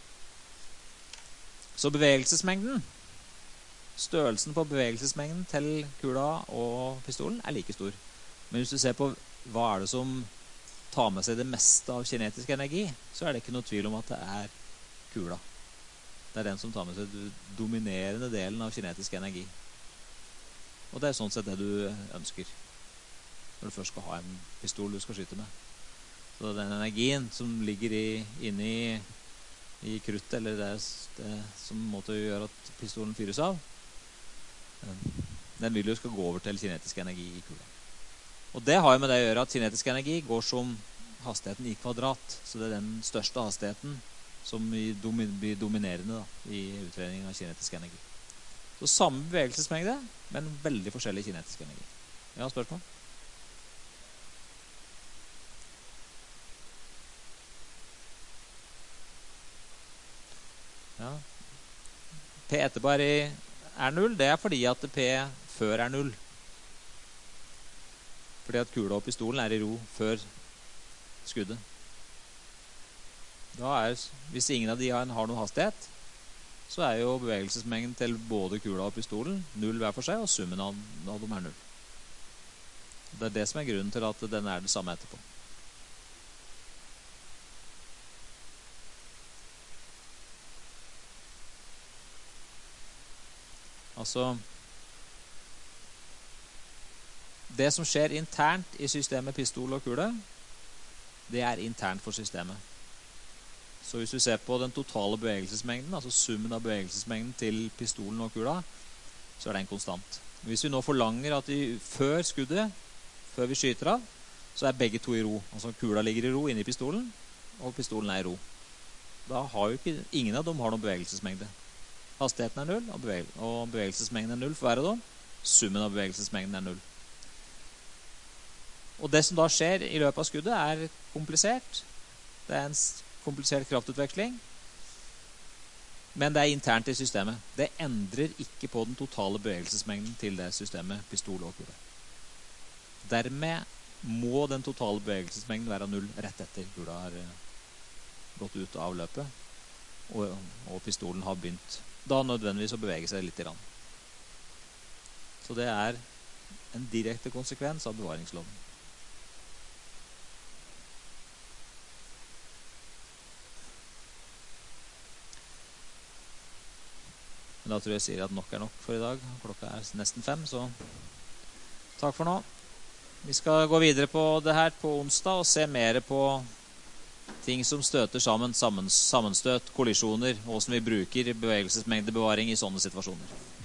Så bevegelsesmengden, størrelsen på bevegelsesmengden til kula og pistolen er like stor. Men hvis du ser på hva er det som tar med seg det meste av kinetisk energi, så er det ikke noe tvil om at det er kula. Det er den som tar med seg den dominerende delen av kinetisk energi. Og det er sånn sett det du ønsker når du først skal ha en pistol du skal skyte med. Så den energien som ligger i, inne i, i kruttet, eller det, det som måtte gjøre at pistolen fyres av, den vil jo skal gå over til kinetisk energi i kula. Og det har jo med det å gjøre at kinetisk energi går som hastigheten i kvadrat. Så det er den største hastigheten som blir dominerende da, i utregningen av kinetisk energi. Så samme bevegelsesmengde, men veldig forskjellig kinetisk energi. Ja, spørsmål? Ja. P etterpå er, i, er null, det er fordi at P før er null. Fordi at kula og pistolen er i ro før skuddet. Da er, hvis ingen av de har, har noen hastighet, så er jo bevegelsesmengden til både kula og pistolen null hver for seg, og summen av, av dem er null. Det er det som er grunnen til at den er det samme etterpå. Altså, det som skjer internt i systemet pistol og kule, det er internt for systemet. Så hvis du ser på den totale bevegelsesmengden, altså summen av bevegelsesmengden til pistolen og kula, så er den konstant. Hvis vi nå forlanger at vi, før skuddet, før vi skyter av, så er begge to i ro. Altså kula ligger i ro inne i pistolen, og pistolen er i ro. Da har jo ikke, ingen av dem har noen bevegelsesmengde. Hastigheten er null, og, beveg, og bevegelsesmengden er null for hver av dem. Summen av bevegelsesmengden er null. Og det som da skjer i løpet av skuddet er komplisert. Det er en komplisert kraftutveksling, men det er internt i systemet. Det endrer ikke på den totale bevegelsesmengden til det systemet pistol og kule. Dermed må den totale bevegelsesmengden være null rett etter kula har gått ut av løpet, og, og pistolen har begynt da nødvendigvis å bevege seg litt i rand. Så det er en direkte konsekvens av bevaringsloven. Men da tror jeg jeg sier at nok er nok for i dag. Klokka er nesten fem, så takk for nå. Vi skal gå videre på det her på onsdag og se mer på ting som støter sammen, sammenstøt, kollisjoner, og hvordan vi bruker bevegelsesmengdebevaring i sånne situasjoner.